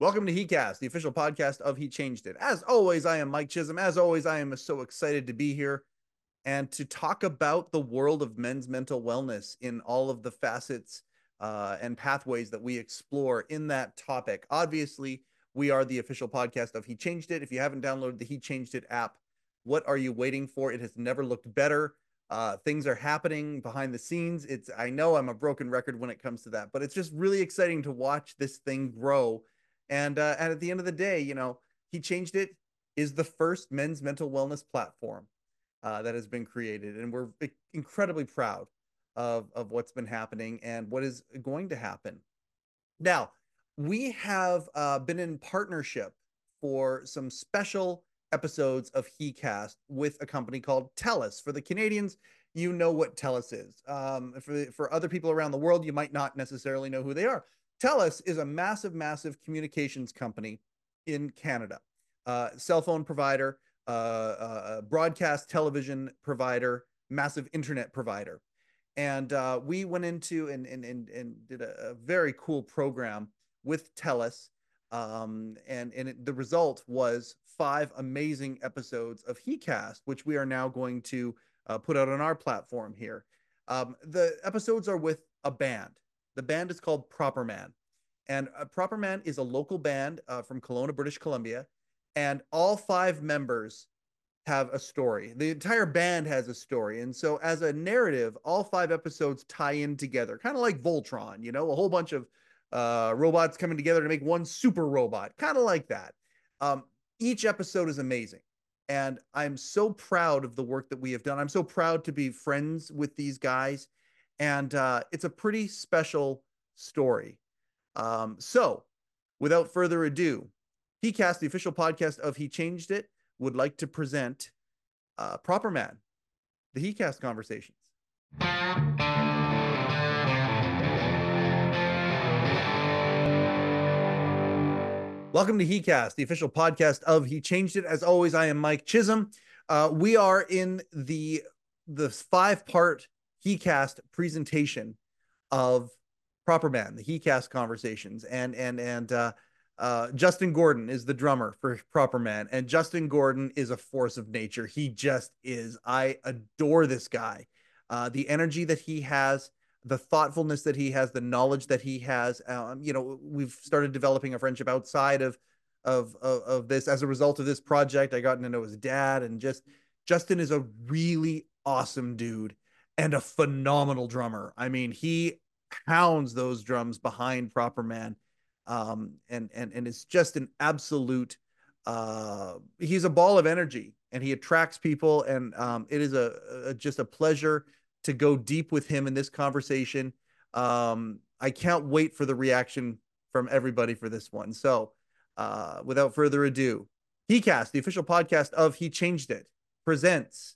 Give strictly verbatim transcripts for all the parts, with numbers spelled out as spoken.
Welcome to HeCast, the official podcast of He Changed It. As always, I am Mike Chisholm. As always, I am so excited to be here and to talk about the world of men's mental wellness in all of the facets uh, and pathways that we explore in that topic. Obviously, we are the official podcast of He Changed It. If you haven't downloaded the He Changed It app, what are you waiting for? It has never looked better. Uh, things are happening behind the scenes. It's I know I'm a broken record when it comes to that, but it's just really exciting to watch this thing grow. And, uh, and at the end of the day, you know, He Changed It is the first men's mental wellness platform uh, that has been created. And we're incredibly proud of, of what's been happening and what is going to happen. Now, we have uh, been in partnership for some special episodes of HeCast with a company called TELUS. For the Canadians, you know what TELUS is. Um, for, for other people around the world, you might not necessarily know who they are. TELUS is a massive, massive communications company in Canada, uh, cell phone provider, uh, uh, broadcast television provider, massive internet provider. And uh, we went into and, and, and, and did a, a very cool program with TELUS. Um, and and it, the result was five amazing episodes of HeCast, which we are now going to uh, put out on our platform here. Um, the episodes are with a band. The band is called Proper Man. And uh, Proper Man is a local band uh, from Kelowna, British Columbia. And all five members have a story. The entire band has a story. And so as a narrative, all five episodes tie in together, kind of like Voltron, you know, a whole bunch of uh, robots coming together to make one super robot, kind of like that. Um, each episode is amazing. And I'm so proud of the work that we have done. I'm so proud to be friends with these guys. And uh, it's a pretty special story. Um, so without further ado, HeCast, the official podcast of He Changed It, would like to present uh, Proper Man, the HeCast Conversations. Welcome to HeCast, the official podcast of He Changed It. As always, I am Mike Chisholm. Uh, we are in the the five-part HeCast presentation of Proper Man, the HeCast Conversations, and and and uh, uh, Justin Gordon is the drummer for Proper Man, and Justin Gordon is a force of nature. He just is. I adore this guy. Uh, the energy that he has, the thoughtfulness that he has, the knowledge that he has. Um, you know, we've started developing a friendship outside of, of of of this. As a result of this project, I got to know his dad, and just Justin is a really awesome dude and a phenomenal drummer. I mean, he pounds those drums behind Proper Man, um, and and and it's just an absolute. Uh, he's a ball of energy, and he attracts people, and um, it is a, a just a pleasure to go deep with him in this conversation. Um, I can't wait for the reaction from everybody for this one. So, uh, without further ado, HeCast, the official podcast of He Changed It, presents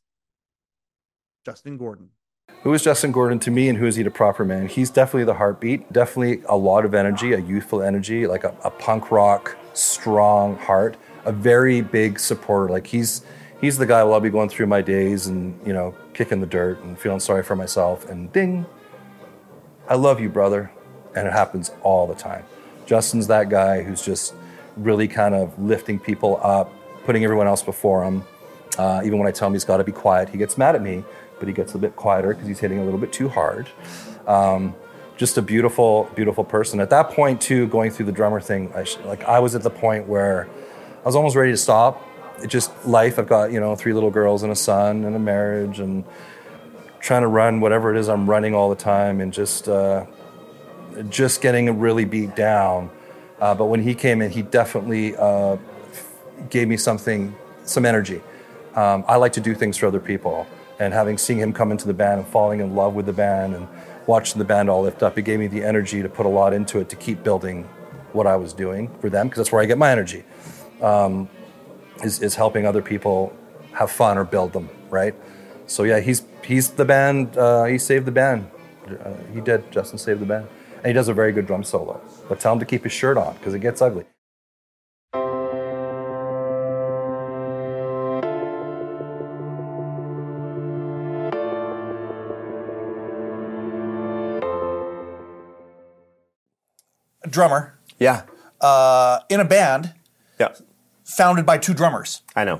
Justin Gordon. Who is Justin Gordon to me, and who is he to Proper Man? He's definitely the heartbeat, definitely a lot of energy, a youthful energy, like a, a punk rock, strong heart, a very big supporter. Like he's he's the guy who I'll be going through my days and, you know, kicking the dirt and feeling sorry for myself and ding, I love you, brother. And it happens all the time. Justin's that guy who's just really kind of lifting people up, putting everyone else before him. Uh, even when I tell him he's got to be quiet, he gets mad at me, but he gets a bit quieter because he's hitting a little bit too hard. Um, just a beautiful, beautiful person. At that point, too, going through the drummer thing, I sh- like I was at the point where I was almost ready to stop. It just life. I've got, you know, three little girls and a son and a marriage and trying to run whatever it is I'm running all the time and just uh, just getting really beat down. Uh, but when he came in, he definitely uh, gave me something, some energy. Um, I like to do things for other people. And having seen him come into the band and falling in love with the band and watching the band all lift up, it gave me the energy to put a lot into it to keep building what I was doing for them, because that's where I get my energy, um, is, is helping other people have fun or build them, right? So yeah, he's he's the band, uh, he saved the band. Uh, he did, Justin saved the band. And he does a very good drum solo. But tell him to keep his shirt on, because it gets ugly. Drummer. Yeah. uh, in a band Yeah. founded by two drummers. I know.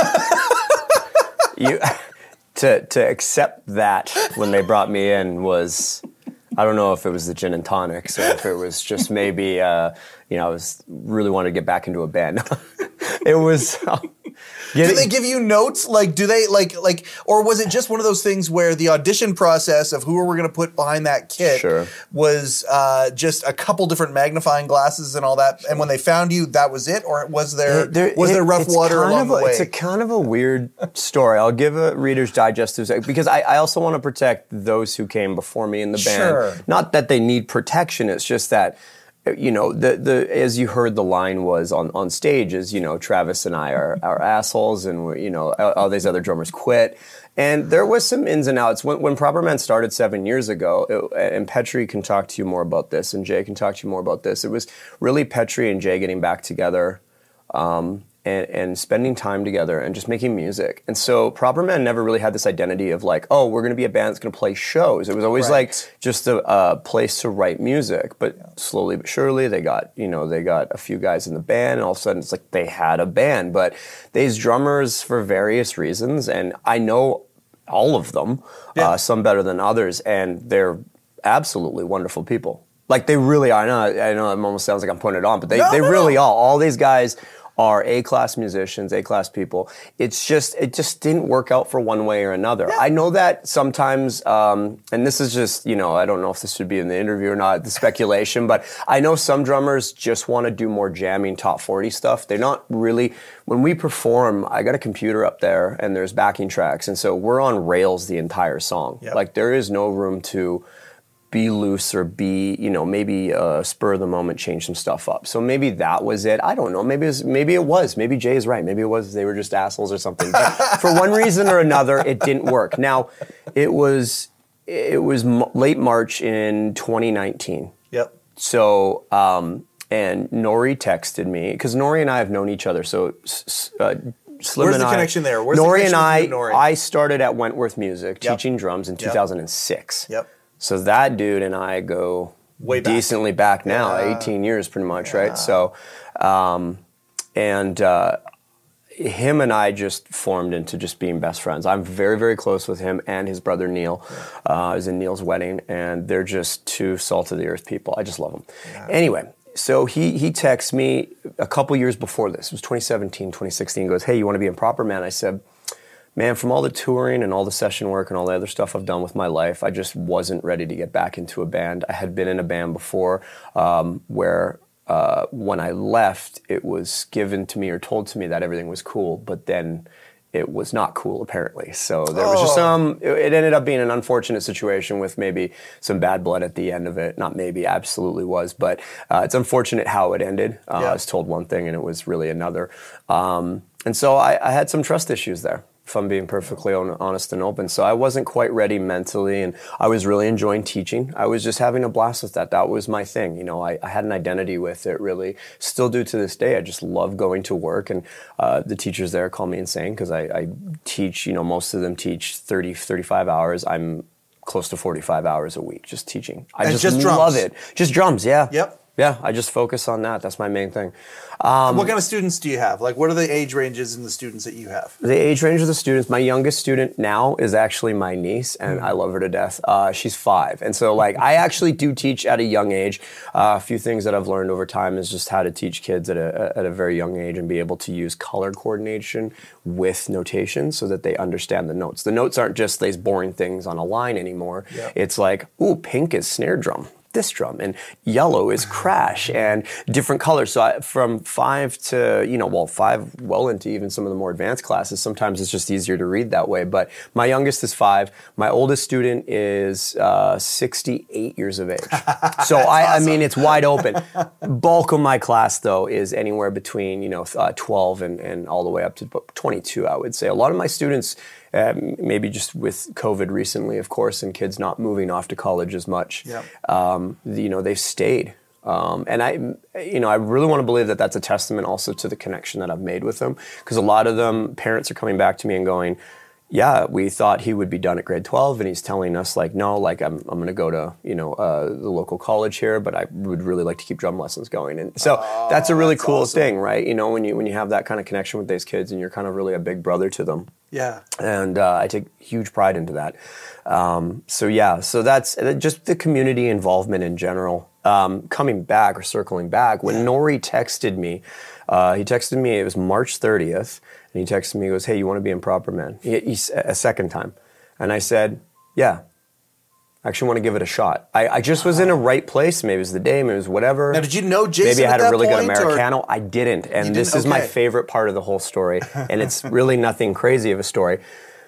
you to to accept that when they brought me in was, I don't know if it was the gin and tonics or if it was just maybe uh, you know I was really wanted to get back into a band. It was. Uh, Do they give you notes? Like, do they like like, or was it just one of those things where the audition process of who we're going to put behind that kit Sure. was uh, just a couple different magnifying glasses and all that? And when they found you, that was it, or was there, There- was it- there rough it's water kind along of the a- way? It's a kind of a weird story. I'll give a Reader's Digest to a sec, because I, I also want to protect those who came before me in the band. Sure. Not that they need protection. It's just that, you know, the the as you heard, the line was on, on stage is, you know, Travis and I are, are assholes, and we're, you know, all, all these other drummers quit. And there was some ins and outs. When, when Proper Man started seven years ago, it, and Petri can talk to you more about this, and Jay can talk to you more about this, it was really Petri and Jay getting back together um, and, and spending time together and just making music. And so Proper Man never really had this identity of like, oh, we're going to be a band that's going to play shows. It was always Right. like just a, a place to write music. But slowly but surely, they got, you know, they got a few guys in the band, and all of a sudden it's like they had a band. But these drummers, for various reasons, and I know all of them, Yeah. uh, some better than others, and they're absolutely wonderful people. Like they really are. I know, I know it almost sounds like I'm putting it on, but they, No, they no, really no. are. All these guys are A-class musicians, A-class people. It's just, it just didn't work out for one way or another. I know that sometimes, um, and this is just, you know, I don't know if this should be in the interview or not, the speculation, but I know some drummers just want to do more jamming top forty stuff. They're not really, when we perform, I got a computer up there and there's backing tracks, and so we're on rails the entire song. Yep. Like there is no room to be loose or be, you know, maybe uh, spur of the moment, change some stuff up. So maybe that was it. I don't know. Maybe it was, maybe it was. Maybe Jay is right. Maybe it was they were just assholes or something. But for one reason or another, it didn't work. Now, it was it was m- late March in twenty nineteen. Yep. So, um, and Nori texted me, because Nori and I have known each other. So, s- uh, Slim Where's and the I, connection there? Where's the Nori connection and with you I, and Nori? I started at Wentworth Music Yep. teaching drums in two thousand six. Yep. So that dude and I go Way back. decently back now, Yeah. eighteen years pretty much, right? So, um, and uh, him and I just formed into just being best friends. I'm very, very close with him and his brother Neil. Uh, I was in Neil's wedding, and they're just two salt of the earth people. I just love them. Anyway, so he he texts me a couple years before this. It was twenty seventeen, twenty sixteen. Goes, hey, you want to be in Proper Man? I said, man, from all the touring and all the session work and all the other stuff I've done with my life, I just wasn't ready to get back into a band. I had been in a band before um, where uh, when I left, it was given to me or told to me that everything was cool, but then it was not cool apparently. So there was just Oh. some, it, it ended up being an unfortunate situation with maybe some bad blood at the end of it. Not maybe, absolutely was, but uh, it's unfortunate how it ended. Uh, Yeah. I was told one thing and it was really another. Um, and so I, I had some trust issues there, if I'm being perfectly on, honest and open. So I wasn't quite ready mentally, and I was really enjoying teaching. I was just having a blast with that. That was my thing. You know, I, I had an identity with it, really. Still do to this day. I just love going to work, and uh, the teachers there call me insane because I, I teach, you know, most of them teach thirty, thirty-five hours. I'm close to forty-five hours a week just teaching. I And just, just love drums? it. Just drums, yeah. Yep. Yeah, I just focus on that. That's my main thing. What kind of students do you have? Like, what are the age ranges in the students that you have? The age range of the students, my youngest student now is actually my niece, and I love her to death. Uh, she's five. And so, like, I actually do teach at a young age. Uh, a few things that I've learned over time is just how to teach kids at a, at a very young age and be able to use color coordination with notation so that they understand the notes. The notes aren't just these boring things on a line anymore. Yep. It's like, ooh, pink is snare drum. This drum, and yellow is crash, and different colors. So I, from five to, you know, well, five well into even some of the more advanced classes, sometimes it's just easier to read that way. But my youngest is five. My oldest student is uh, sixty-eight years of age. So I, I mean, it's wide open. Bulk of my class, though, is anywhere between, you know, uh, twelve and, and all the way up to twenty-two, I would say. A lot of my students, Um, maybe just with COVID recently, of course, and kids not moving off to college as much, Yep. um, you know, they've stayed. Um, and I, you know, I really want to believe that that's a testament also to the connection that I've made with them. Because a lot of them, parents are coming back to me and going, yeah, we thought he would be done at grade twelve, and he's telling us like, no, like I'm I'm going to go to you know uh, the local college here, but I would really like to keep drum lessons going. And so Oh, that's a really that's cool awesome. thing, right? You know, when you when you have that kind of connection with these kids, and you're kind of really a big brother to them. Yeah. And uh, I take huge pride into that. Um, so yeah, so that's uh, just the community involvement in general. Um, coming back or circling back, when Yeah. Nori texted me, uh, he texted me, it was March thirtieth, and he texted me, he goes, hey, you want to be in Proper Man? He, he, a second time. And I said, yeah, I actually want to give it a shot. I, I just was in a right place. Maybe it was the day, maybe it was whatever. Now, did you know Jason Maybe I had at a that really good point, or- Americano. I didn't. And You this didn't? is my Okay. favorite part of the whole story. And it's really nothing crazy of a story.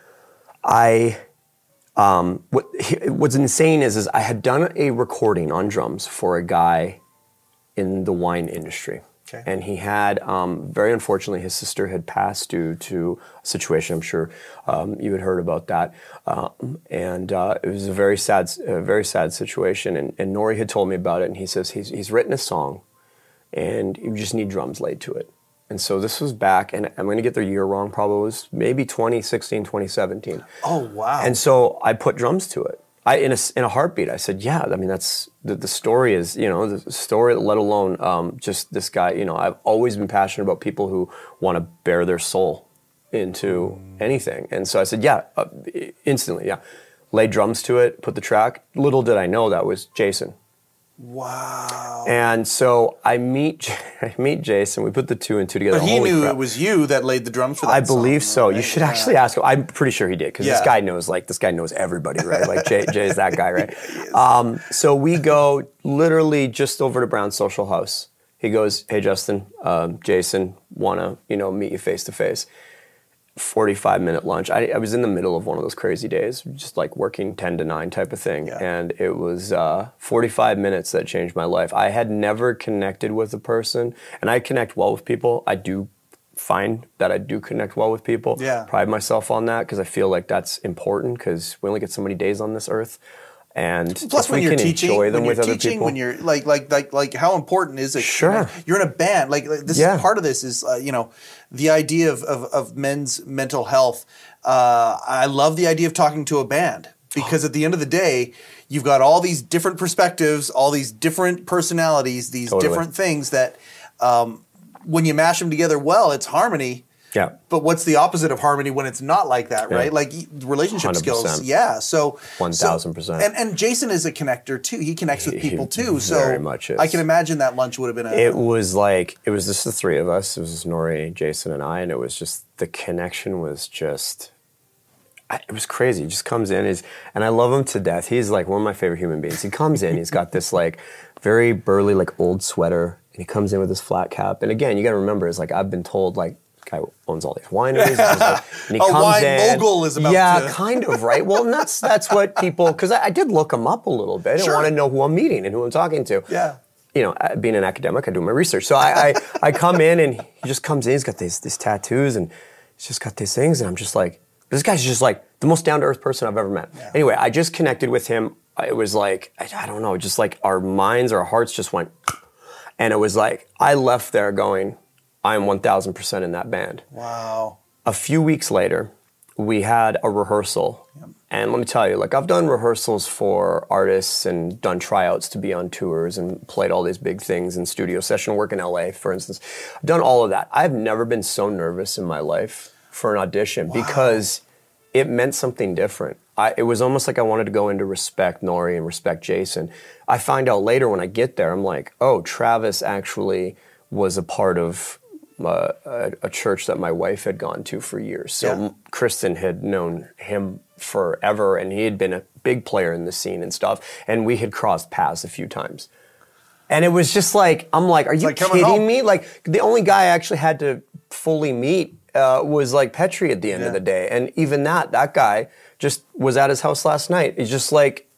I, um, what, what's insane is, is I had done a recording on drums for a guy in the wine industry. Okay. And he had, um, very unfortunately, his sister had passed due to a situation. I'm sure um, you had heard about that. Um, and uh, it was a very sad, a very sad situation. And, and Nori had told me about it, and he says he's, he's written a song, and you just need drums laid to it. And so this was back, and I'm going to get the year wrong, probably it was maybe twenty sixteen, twenty seventeen. Oh, wow. And so I put drums to it. I in a, in a heartbeat. I said, yeah, I mean, that's, the, the story is, you know, the story, let alone um, just this guy, you know, I've always been passionate about people who want to bear their soul into anything. And so I said, yeah, uh, instantly, yeah. Laid drums to it, put the track. Little did I know that was Jason. Wow. And so I meet I meet Jason. We put the two and two together. But he Holy knew crap. it was you that laid the drums for that I believe song, so. right? You should Yeah. actually ask him. I'm pretty sure he did, because Yeah. this guy knows, like, this guy knows everybody, right? Like, Jay, Jay's that guy, right? Um, so we go literally just over to Brown's Social House. He goes, hey, Justin, um, Jason, want to, you know, meet you face to face. forty-five minute lunch. I, I was in the middle of one of those crazy days, just like working ten to nine type of thing. Yeah. And it was uh, forty-five minutes that changed my life. I had never connected with a person, and I connect well with people. I do find that I do connect well with people. Yeah. Pride myself on that, because I feel like that's important, because we only get so many days on this earth. And Plus, if when we you're can teaching, enjoy them when with you're other teaching, people. when you're like, like, like, like, how important is it? Sure. You're in a band. Like, like, this Yeah. is part of this is, uh, you know, the idea of, of, of men's mental health. Uh, I love the idea of talking to a band, because at the end of the day, you've got all these different perspectives, all these different personalities, these Totally. different things that, um, when you mash them together well, it's harmony. Yeah. But what's the opposite of harmony when it's not like that, Yeah. right? Like y- relationship one hundred percent. skills. Yeah. So one thousand percent. so- And and Jason is a connector too. He connects with He people too. So very much is. I can imagine that lunch would have been a It was like, it was just the three of us. It was Nori, Jason, and I, and it was just, the connection was just, I, it was crazy. He just comes in, he's, and I love him to death. He's like one of my favorite human beings. He comes in, he's got this like very burly, like old sweater, and he comes in with his flat cap. And again, you got to remember, it's like, I've been told, like, guy owns all these wineries. It's just like- and he A comes wine in, mogul is about yeah, to- kind of, right? Well, and that's that's what people, because I, I did look him up a little bit. Sure. I want to know who I'm meeting and who I'm talking to. Yeah. You know, uh, being an academic, I do my research. So I, I, I come in, and he just comes in. He's got these these tattoos, and he's just got these things, and I'm just like, this guy's just like the most down to earth person I've ever met. Anyway, I just connected with him. It was like, I, I don't know, just like our minds, our hearts just went, and it was like I left there going, I am one thousand percent in that band. Wow. A few weeks later, we had a rehearsal. And let me tell you, like, I've done rehearsals for artists and done tryouts to be on tours and played all these big things in studio session work in L A, for instance. I've done all of that. I've never been so nervous in my life for an audition because it meant something different. I, it was almost like I wanted to go in to respect Nori and respect Jason. I find out later when I get there, I'm like, oh, Travis actually was a part of uh, a, a church that my wife had gone to for years. So Yeah. Kristen had known him forever, and he had been a big player in the scene and stuff, and we had crossed paths a few times. And it was just like, I'm like, are you like coming kidding home. me? Like, the only guy I actually had to fully meet uh, was like Petri at the end of Yeah. the day. And even that, that guy just was at his house last night. It's just like,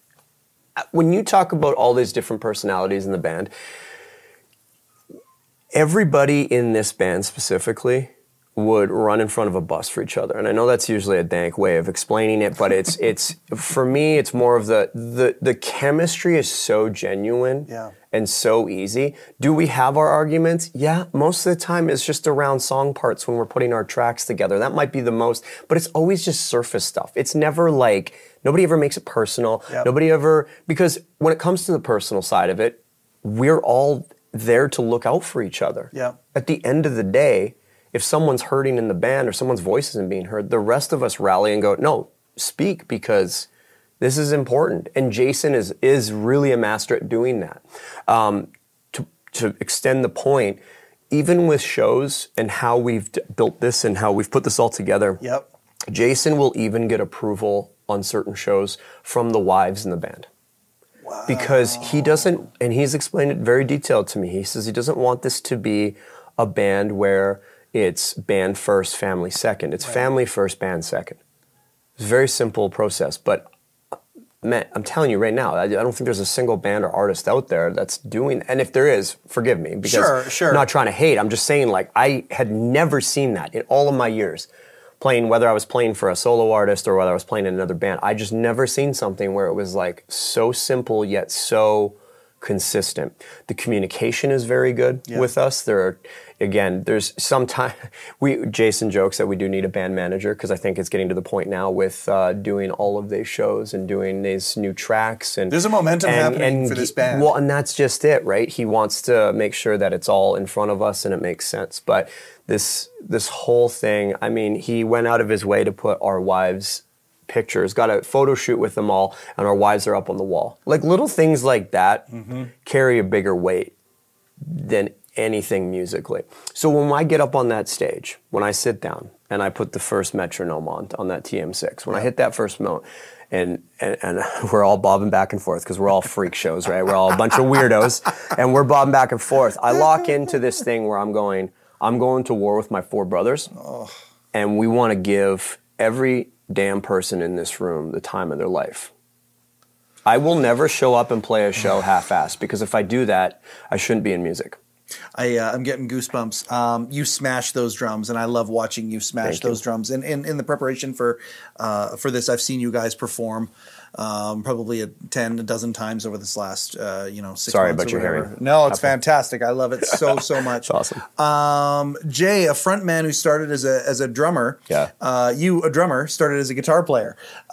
when you talk about all these different personalities in the band, everybody in this band specifically would run in front of a bus for each other. And I know that's usually a dank way of explaining it, but it's it's for me it's more of the the the chemistry is so genuine yeah. and so easy. Do we have our arguments? Yeah, most of the time it's just around song parts when we're putting our tracks together. That might be the most, but it's always just surface stuff. It's never like nobody ever makes it personal. Yep. Nobody ever, because when it comes to the personal side of it, we're all there to look out for each other. Yeah. At the end of the day, if someone's hurting in the band or someone's voice isn't being heard, the rest of us rally and go, no, speak because this is important. And Jason is is really a master at doing that. Um, to, to extend the point, even with shows and how we've d- built this and how we've put this all together, Yep. Jason will even get approval on certain shows from the wives in the band. Wow. Because he doesn't, and he's explained it very detailed to me, he says he doesn't want this to be a band where it's band first, family second. It's right. family first, band second. It's a very simple process, but man, I'm telling you right now, I, I don't think there's a single band or artist out there that's doing, and if there is, forgive me, because sure, sure. I'm not trying to hate, I'm just saying like I had never seen that in all of my years. Playing, whether I was playing for a solo artist or whether I was playing in another band, I just never seen something where it was like so simple yet so consistent. The communication is very good yeah. with us. There are, again, there's sometimes, we, Jason jokes that we do need a band manager because I think it's getting to the point now with uh, doing all of these shows and doing these new tracks. And there's a momentum and, happening and, for this band. Well, and that's just it, right? He wants to make sure that it's all in front of us and it makes sense. But this this whole thing, I mean, he went out of his way to put our wives' pictures, got a photo shoot with them all, and our wives are up on the wall. Like little things like that mm-hmm. carry a bigger weight than anything musically. So when I get up on that stage, when I sit down and I put the first metronome on on that T M six, when yeah. I hit that first note, and, and and we're all bobbing back and forth because we're all freak shows, right? We're all a bunch of weirdos, and we're bobbing back and forth. I lock into this thing where I'm going, I'm going to war with my four brothers, oh. and we want to give every damn person in this room the time of their life. I will never show up and play a show half-assed because if I do that, I shouldn't be in music. I, uh, I'm getting goosebumps. Um, you smash those drums, and I love watching you smash Thank those you. drums. And in, in the preparation for uh, for this, I've seen you guys perform um, probably a ten, a dozen times over this last uh, you know six Sorry months. about your whatever. hearing. No, it's fantastic. I love it so so much. It's awesome. Um, Jay, a front man who started as a as a drummer. Yeah. Uh, you, a drummer, started as a guitar player.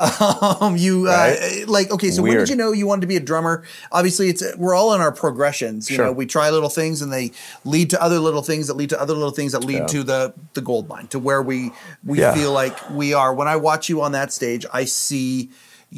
Um, you right. uh, like okay. So Weird. when did you know you wanted to be a drummer? Obviously, it's we're all in our progressions. You Sure. know, we try little things and they lead to other little things that lead to other little things that lead Yeah. to the the gold mine, to where we we Yeah. feel like we are. When I watch you on that stage, I see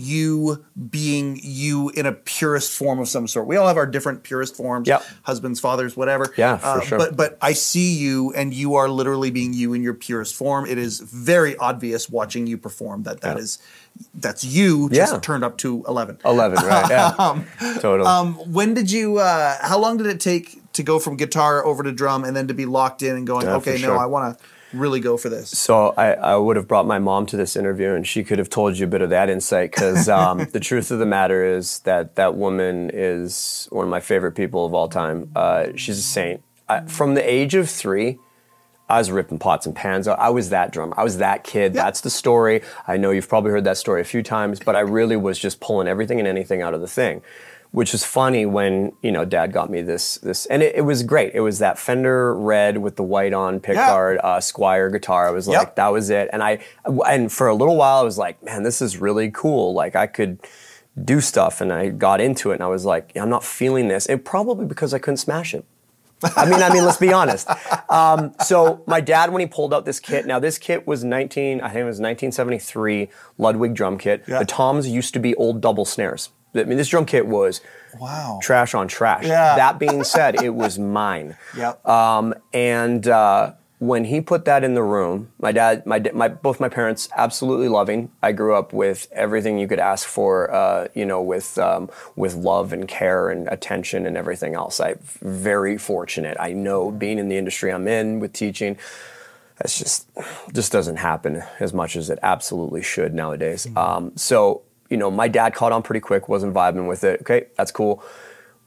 you being you in a purest form of some sort. We all have our different purest forms, Yep. husbands, fathers, whatever. Yeah, for Uh, sure. But but I see you, and you are literally being you in your purest form. It is very obvious watching you perform that that Yeah. is that's you just Yeah. turned up to eleven. eleven, right? Yeah, um, totally. um, when did you? Uh, how long did it take to go from guitar over to drum, and then to be locked in and going, Yeah, for okay, no, sure. I want to really go for this? So I, I would have brought my mom to this interview, and she could have told you a bit of that insight. Because um, the truth of the matter is that that woman is one of my favorite people of all time. Uh, she's a saint. I, from the age of three, I was ripping pots and pans. I was that drummer. I was that kid. Yep. That's the story. I know you've probably heard that story a few times, but I really was just pulling everything and anything out of the thing. Which is funny when, you know, Dad got me this, this, and it, it was great. It was that Fender Red with the white on pickguard, Yeah. uh, Squire guitar. I was Yep. like, that was it. And I, and for a little while I was like, man, this is really cool. Like I could do stuff, and I got into it, and I was like, I'm not feeling this. And probably because I couldn't smash it. I mean, I mean, let's be honest. Um, so my dad, when he pulled out this kit, now this kit was nineteen, I think it was nineteen seventy-three Ludwig drum kit. Yeah. The toms used to be old double snares. I mean, this drum kit was Wow. trash on trash. Yeah. That being said, it was mine. Yep. Um, and uh, when he put that in the room, my dad, my, my both my parents, absolutely loving. I grew up with everything you could ask for, uh, you know, with um, with love and care and attention and everything else. I'm very fortunate. I know being in the industry I'm in with teaching, that's just just doesn't happen as much as it absolutely should nowadays. Mm-hmm. Um, so. You know, my dad caught on pretty quick, wasn't vibing with it. Okay, that's cool.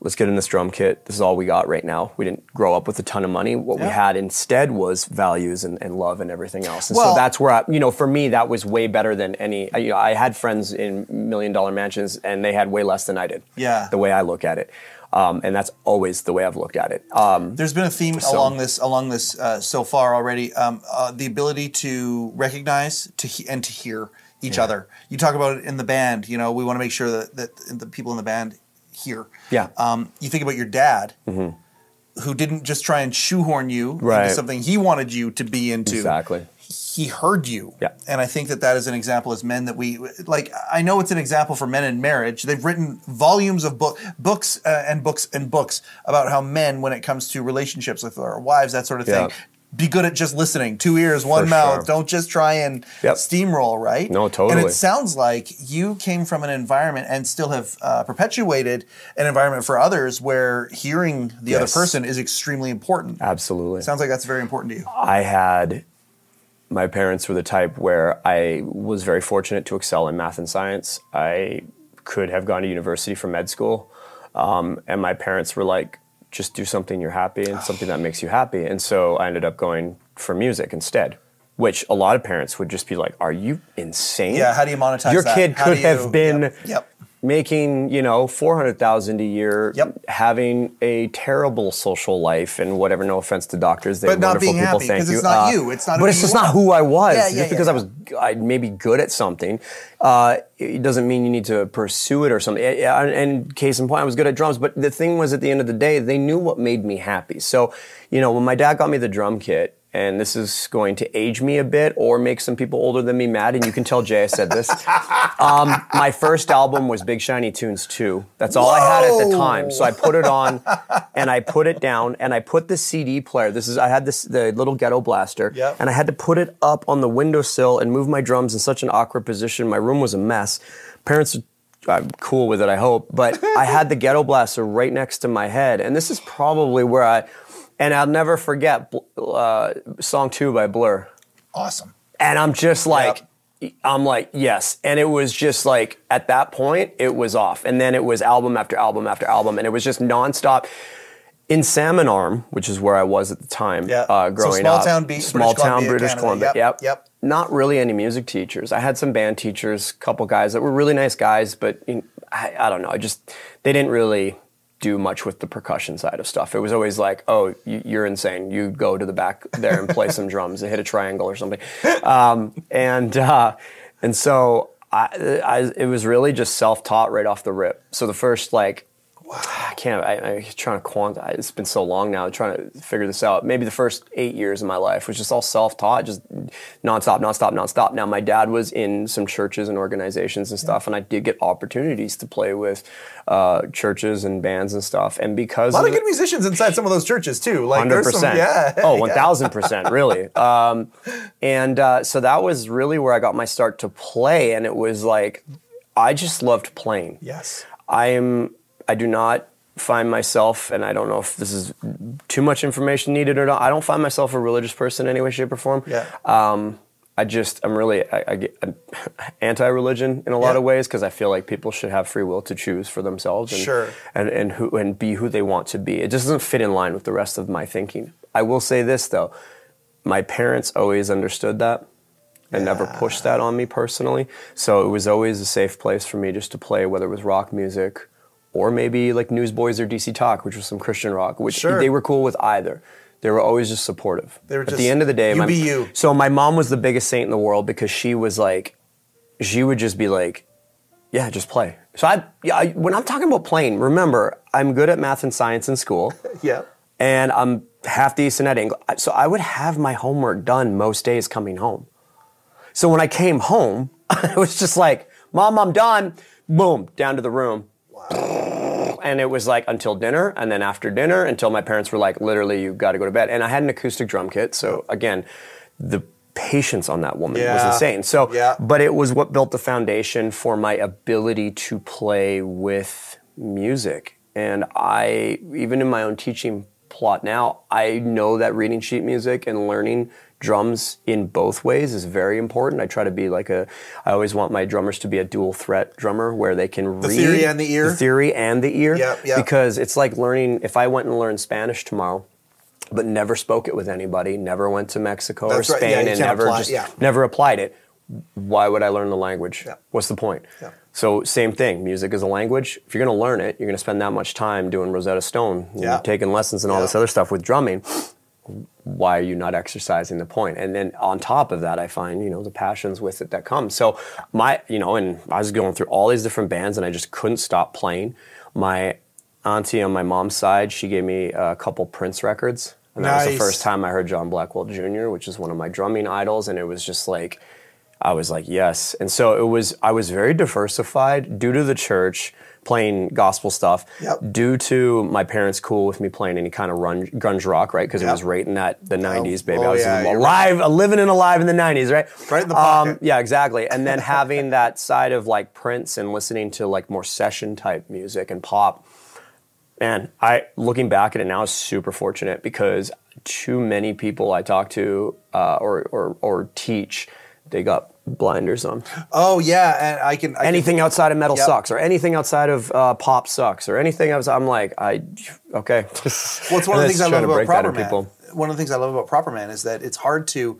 let's get in this drum kit. This is all we got right now. We didn't grow up with a ton of money. What yeah. we had instead was values and, and love and everything else. And well, so that's where, I, you know, for me, that was way better than any, you know, I had friends in million dollar mansions and they had way less than I did. Yeah. The way I look at it. Um, and that's always the way I've looked at it. Um, There's been a theme so, along this along this uh, so far already. Um, uh, the ability to recognize to he- and to hear each yeah. other. You talk about it in the band. You know, we want to make sure that, that the people in the band hear. Yeah. Um, you think about your dad, mm-hmm. who didn't just try and shoehorn you right. into something he wanted you to be into. Exactly. He heard you. Yeah. And I think that that is an example as men that we, like, I know it's an example for men in marriage. They've written volumes of book, books uh, and books and books about how men, when it comes to relationships with our wives, that sort of thing, yeah. be good at just listening. Two ears, one For mouth. sure. Don't just try and yep. steamroll, right? No, totally. And it sounds like you came from an environment and still have uh, perpetuated an environment for others where hearing the yes. other person is extremely important. Absolutely. Sounds like that's very important to you. I had... My parents were the type where I was very fortunate to excel in math and science. I could have gone to university for med school. Um, and my parents were like, just do something you're happy and something that makes you happy. And so I ended up going for music instead, which a lot of parents would just be like, are you insane? Yeah, how do you monetize Your that? kid How could do you, have been... Yep. yep. making, you know, four hundred thousand dollars a year, yep. having a terrible social life and whatever, no offense to doctors, they're but not wonderful being people, happy, thank you. It's not uh, you. It's not but who it's you just are. not who I was. Yeah, yeah, just yeah, because yeah. I was I maybe good at something, uh, it doesn't mean you need to pursue it or something. And, and case in point, I was good at drums, but the thing was at the end of the day, they knew what made me happy. So, you know, when my dad got me the drum kit, and this is going to age me a bit or make some people older than me mad, and you can tell Jay I said this. Um, my first album was Big Shiny Tunes two. That's all Whoa! I had at the time. So I put it on, and I put it down, and I put the C D player. This is I had this the little ghetto blaster, yep. and I had to put it up on the windowsill and move my drums in such an awkward position. My room was a mess. Parents I'm cool with it, I hope, but I had the ghetto blaster right next to my head, and this is probably where I... And I'll never forget uh, Song two by Blur. Awesome. And I'm just like, yep. I'm like, yes. And it was just like, at that point, it was off. And then it was album after album after album. And it was just nonstop. In Salmon Arm, which is where I was at the time, yep. uh, growing so small up. Town beat, small British town Columbia, British Canada. Columbia. Yep. Yep. yep. Not really any music teachers. I had some band teachers, a couple guys that were really nice guys, but you know, I, I don't know. I just, they didn't really do much with the percussion side of stuff. It was always like, oh, you're insane. You go to the back there and play some drums and hit a triangle or something. Um, and uh, and so I, I, it was really just self-taught right off the rip. So the first like, I can't, I, I'm trying to quantify, it's been so long now, trying to figure this out. Maybe the first eight years of my life was just all self-taught, just nonstop, nonstop, nonstop. Now, my dad was in some churches and organizations and stuff, and I did get opportunities to play with uh, churches and bands and stuff. And because a lot of, of good musicians inside some of those churches, too. Like, one hundred percent. There's some, yeah. Oh, one thousand percent, really. Um, and uh, so that was really where I got my start to play, and it was like, I just loved playing. Yes. I am... I do not find myself, and I don't know if this is too much information needed or not, I don't find myself a religious person in any way, shape, or form. Yeah. Um, I just, I'm really I, I get, I'm anti-religion in a lot yeah. of ways because I feel like people should have free will to choose for themselves and, sure. and, and, who, and be who they want to be. It just doesn't fit in line with the rest of my thinking. I will say this, though. My parents always understood that and yeah. never pushed that on me personally. So it was always a safe place for me just to play, whether it was rock music or maybe like Newsboys or D C Talk, which was some Christian rock, which sure. they were cool with either. They were always just supportive. They were At just, the end of the day, you my, be you. So my mom was the biggest saint in the world because she was like, she would just be like, yeah, just play. So I, yeah, I, when I'm talking about playing, remember, I'm good at math and science in school. yeah. And I'm half decent at English. So I would have my homework done most days coming home. So when I came home, I was just like, Mom, I'm done. Boom, down to the room. And it was like until dinner, and then after dinner, until my parents were like, literally, you've got to go to bed. And I had an acoustic drum kit, so again, the patience on that woman yeah. was insane. So, yeah. but it was what built the foundation for my ability to play with music. And I, even in my own teaching plot now. I know that reading sheet music and learning drums in both ways is very important. I try to be like a, I always want my drummers to be a dual threat drummer where they can The read. theory and the ear. The theory and the ear. Yep, yep. Because it's like learning, if I went and learned Spanish tomorrow, but never spoke it with anybody, never went to Mexico That's or right. Spain Yeah, you and can't never apply- just, yeah. never applied it, why would I learn the language? Yeah. What's the point? Yeah. So same thing, music is a language. If you're going to learn it, you're going to spend that much time doing Rosetta Stone, you Yeah. know, taking lessons and all Yeah. this other stuff with drumming. Why are you not exercising the point? And then on top of that, I find, you know, the passions with it that come. So my, you know, and I was going through all these different bands and I just couldn't stop playing. My auntie on my mom's side, she gave me a couple Prince records. And that was Nice. the first time I heard John Blackwell Junior, which is one of my drumming idols. And it was just like, I was like, yes. And so it was, I was very diversified due to the church, playing gospel stuff, Yep. due to my parents cool with me playing any kind of run, grunge rock, right? Because Yep. it was right in that, the nineties, baby. oh, I was yeah, you're alive, living and alive in the nineties, right? Right in the pocket. yeah, exactly. And then having that side of like Prince and listening to like more session type music and pop, man, I looking back at it now is super fortunate because too many people I talk to uh, or, or or teach, they got blinders on. Oh yeah, and I can I Anything can, outside of metal Yep. sucks, or anything outside of uh, pop sucks, or anything else. I'm like, I okay. Well, it's one of the things I love about Proper Man. People. One of the things I love about Proper Man is that it's hard to,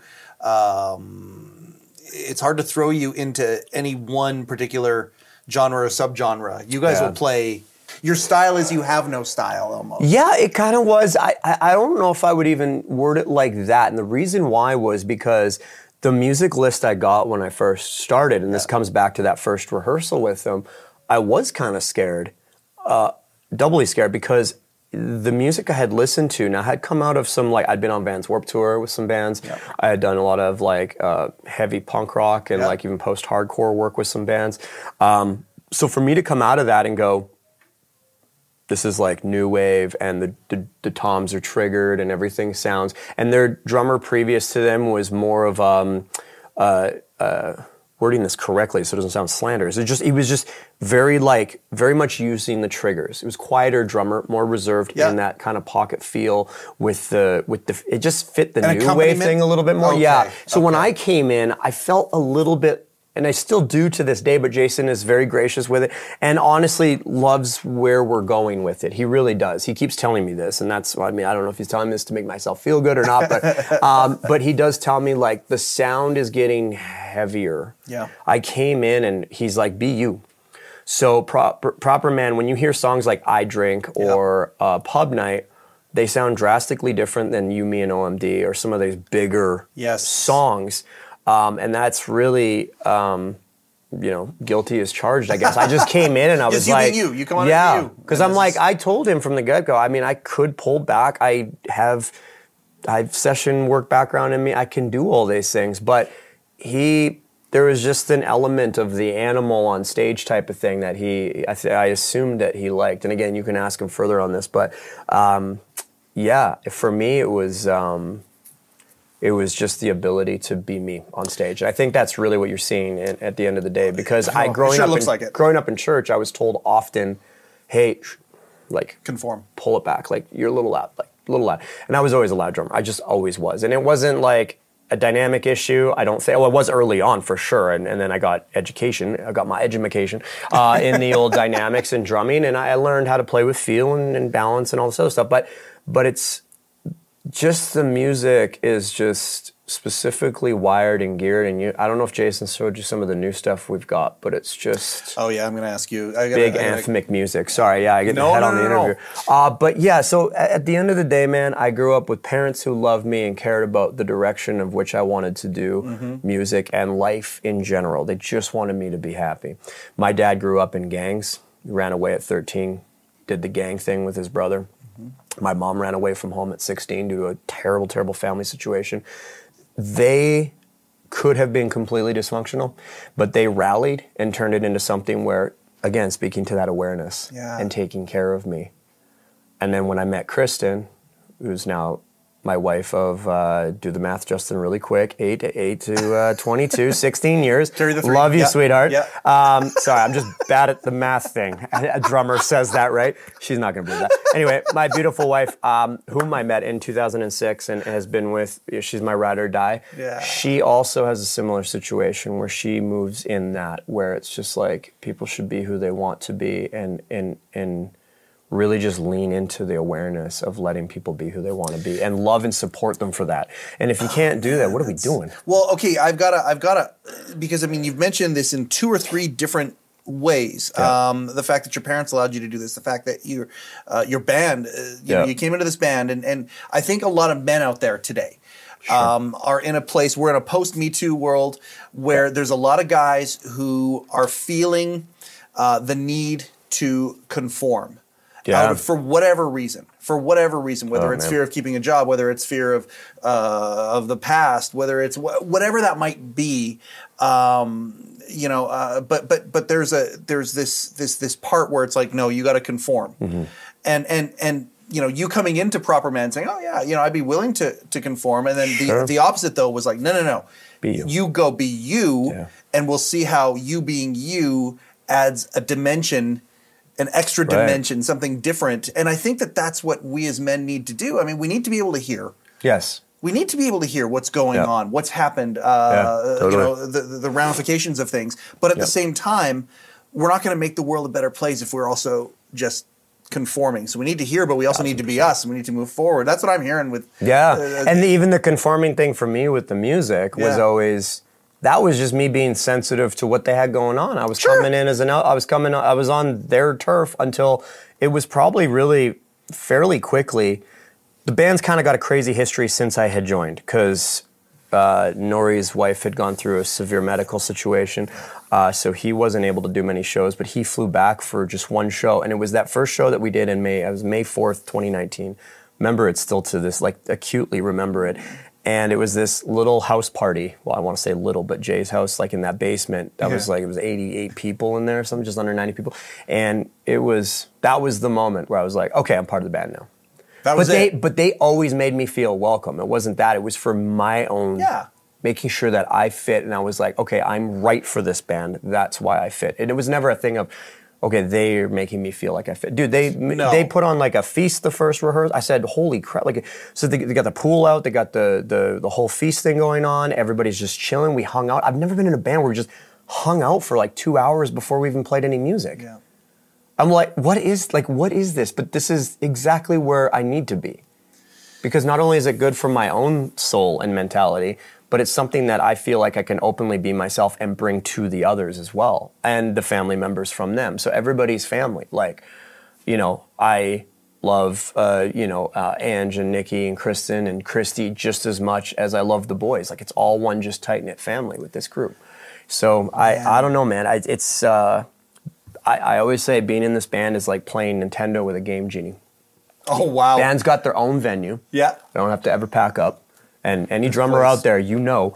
um, it's hard to throw you into any one particular genre or subgenre. You guys Yeah. will play. Your style is you have no style almost. Yeah, it kind of was. I, I I don't know if I would even word it like that. And the reason why was because the music list I got when I first started, and this comes back to that first rehearsal with them, I was kind of scared, uh, doubly scared, because the music I had listened to, now had come out of some, like, I'd been on Vans Warped Tour with some bands. Yeah. I had done a lot of, like, uh, heavy punk rock and, Yeah. like, even post-hardcore work with some bands. Um, so for me to come out of that and go, this is like new wave, and the, the the toms are triggered, and everything sounds. And their drummer previous to them was more of um, uh, uh, wording this correctly so it doesn't sound slanderous. It just he was just very like very much using the triggers. It was quieter drummer, more reserved Yeah. in that kind of pocket feel with the with the. It just fit the An new wave accompaniment? thing a little bit more. Okay, Yeah. So when okay. I came in, I felt a little bit. And I still do to this day, but Jason is very gracious with it and honestly loves where we're going with it. He really does. He keeps telling me this, and that's, I mean, I don't know if he's telling me this to make myself feel good or not, but um, but he does tell me, like, the sound is getting heavier. Yeah. I came in and he's like, be you. So Proper, Proper Man, when you hear songs like I Drink or uh, Pub Night, they sound drastically different than You, Me, and O M D or some of these bigger Yes. songs. Um, and that's really, um, you know, guilty as charged, I guess. I just came in and I Yes, was you like, being you. You come on yeah, as you. because And I'm this like, is- I told him from the get-go, I mean, I could pull back. I have, I have session work background in me. I can do all these things, but he, there was just an element of the animal on stage type of thing that he, I, th- I assumed that he liked. And again, you can ask him further on this, but um, yeah, for me, it was, um, it was just the ability to be me on stage. And I think that's really what you're seeing at, at the end of the day. Because I, it growing sure up, looks in, like it. growing up in church, I was told often, "Hey, sh- like Conform. pull it back. Like you're a little loud, like a little loud." And I was always a loud drummer. I just always was. And it wasn't like a dynamic issue. I don't think. Well, it was early on for sure. And, and then I got education. I got my edumacation uh, in the old dynamics and drumming, and I learned how to play with feel and, and balance and all this other stuff. But but it's just the music is just specifically wired and geared, and you, I don't know if Jason showed you some of the new stuff we've got, but it's just Oh yeah, I'm going to ask you. I gotta, big I gotta- anthemic music. Sorry, yeah, I get No, the head no, on the no, no. interview. Uh, but yeah, so at, at the end of the day, man, I grew up with parents who loved me and cared about the direction of which I wanted to do Mm-hmm. music and life in general. They just wanted me to be happy. My dad grew up in gangs. He ran away at thirteen, did the gang thing with his brother. Mm-hmm. My mom ran away from home at sixteen due to a terrible, terrible family situation. They could have been completely dysfunctional, but they rallied and turned it into something where, again, speaking to that awareness Yeah. and taking care of me. And then when I met Kristen, who's now my wife of, uh, do the math, Justin, really quick, eight to eight to uh, twenty-two, sixteen years. Carry the three. Love you, Yeah. sweetheart. Yeah. Um, sorry, I'm just bad at the math thing. A drummer says that, right? She's not going to believe that. Anyway, my beautiful wife, um, whom I met in two thousand six and has been with, she's my ride or die. Yeah. She also has a similar situation where she moves in that, where it's just like people should be who they want to be, and and and really just lean into the awareness of letting people be who they want to be and love and support them for that. And if you can't do that, what are we doing? Well, okay, I've got to, I've got to, because I mean, you've mentioned this in two or three different ways. Yeah. Um, the fact that your parents allowed you to do this, the fact that your uh, your band, uh, you Yeah. know, you came into this band, and and I think a lot of men out there today um, are in a place. We're in a post Me Too world where there's a lot of guys who are feeling uh, the need to conform. Yeah. Out of, for whatever reason, for whatever reason, whether Oh, it's man. fear of keeping a job, whether it's fear of uh, of the past, whether it's wh- whatever that might be, um, you know. Uh, but but but there's a there's this this this part where it's like, no, you got to conform, Mm-hmm. and and and you know, you coming into Proper Man saying, oh yeah, you know, I'd be willing to to conform, and then the Sure. the opposite though was like, no no no, Be you. you go be you, Yeah. and we'll see how you being you adds a dimension. An extra Right. dimension, something different. And I think that that's what we as men need to do. I mean, we need to be able to hear. Yes. We need to be able to hear what's going Yeah. on, what's happened, uh, Yeah, totally. you know, the, the ramifications of things. But at Yep. the same time, we're not going to make the world a better place if we're also just conforming. So we need to hear, but we also need to be us. And we need to move forward. That's what I'm hearing with. Yeah. uh, and the, even the conforming thing for me with the music was Yeah. always, that was just me being sensitive to what they had going on. I was Sure. coming in as an out, I was coming, I was on their turf until it was probably really fairly quickly. The band's kind of got a crazy history since I had joined, because uh, Nori's wife had gone through a severe medical situation, uh, so he wasn't able to do many shows, but he flew back for just one show, and it was that first show that we did in May. It was May fourth, twenty nineteen. Remember it still to this, like acutely remember it. And it was this little house party. Well, I want to say little, but Jay's house, like in that basement, that was Yeah. like, it was eighty-eight people in there or something, just under ninety people. And it was, that was the moment where I was like, okay, I'm part of the band now. that But was they, it. but they always made me feel welcome. It wasn't that. It was for my own, Yeah. making sure that I fit. And I was like, okay, I'm right for this band. That's why I fit. And it was never a thing of, okay, they're making me feel like I fit. Dude, they No. they put on like a feast the first rehearsal. I said, holy crap. Like, so they, they got the pool out. They got the, the, the whole feast thing going on. Everybody's just chilling. We hung out. I've never been in a band where we just hung out for like two hours before we even played any music. Yeah. I'm like, what is, like, what is this? But this is exactly where I need to be. Because not only is it good for my own soul and mentality, but it's something that I feel like I can openly be myself and bring to the others as well, and the family members from them. So everybody's family. Like, you know, I love, uh, you know, uh, Ange and Nikki and Kristen and Christy just as much as I love the boys. Like, it's all one just tight-knit family with this group. So I, I don't know, man. I, it's, uh, I, I always say being in this band is like playing Nintendo with a Game Genie. Oh, wow. Bands got their own venue. Yeah. They don't have to ever pack up. And any drummer place. out there, you know,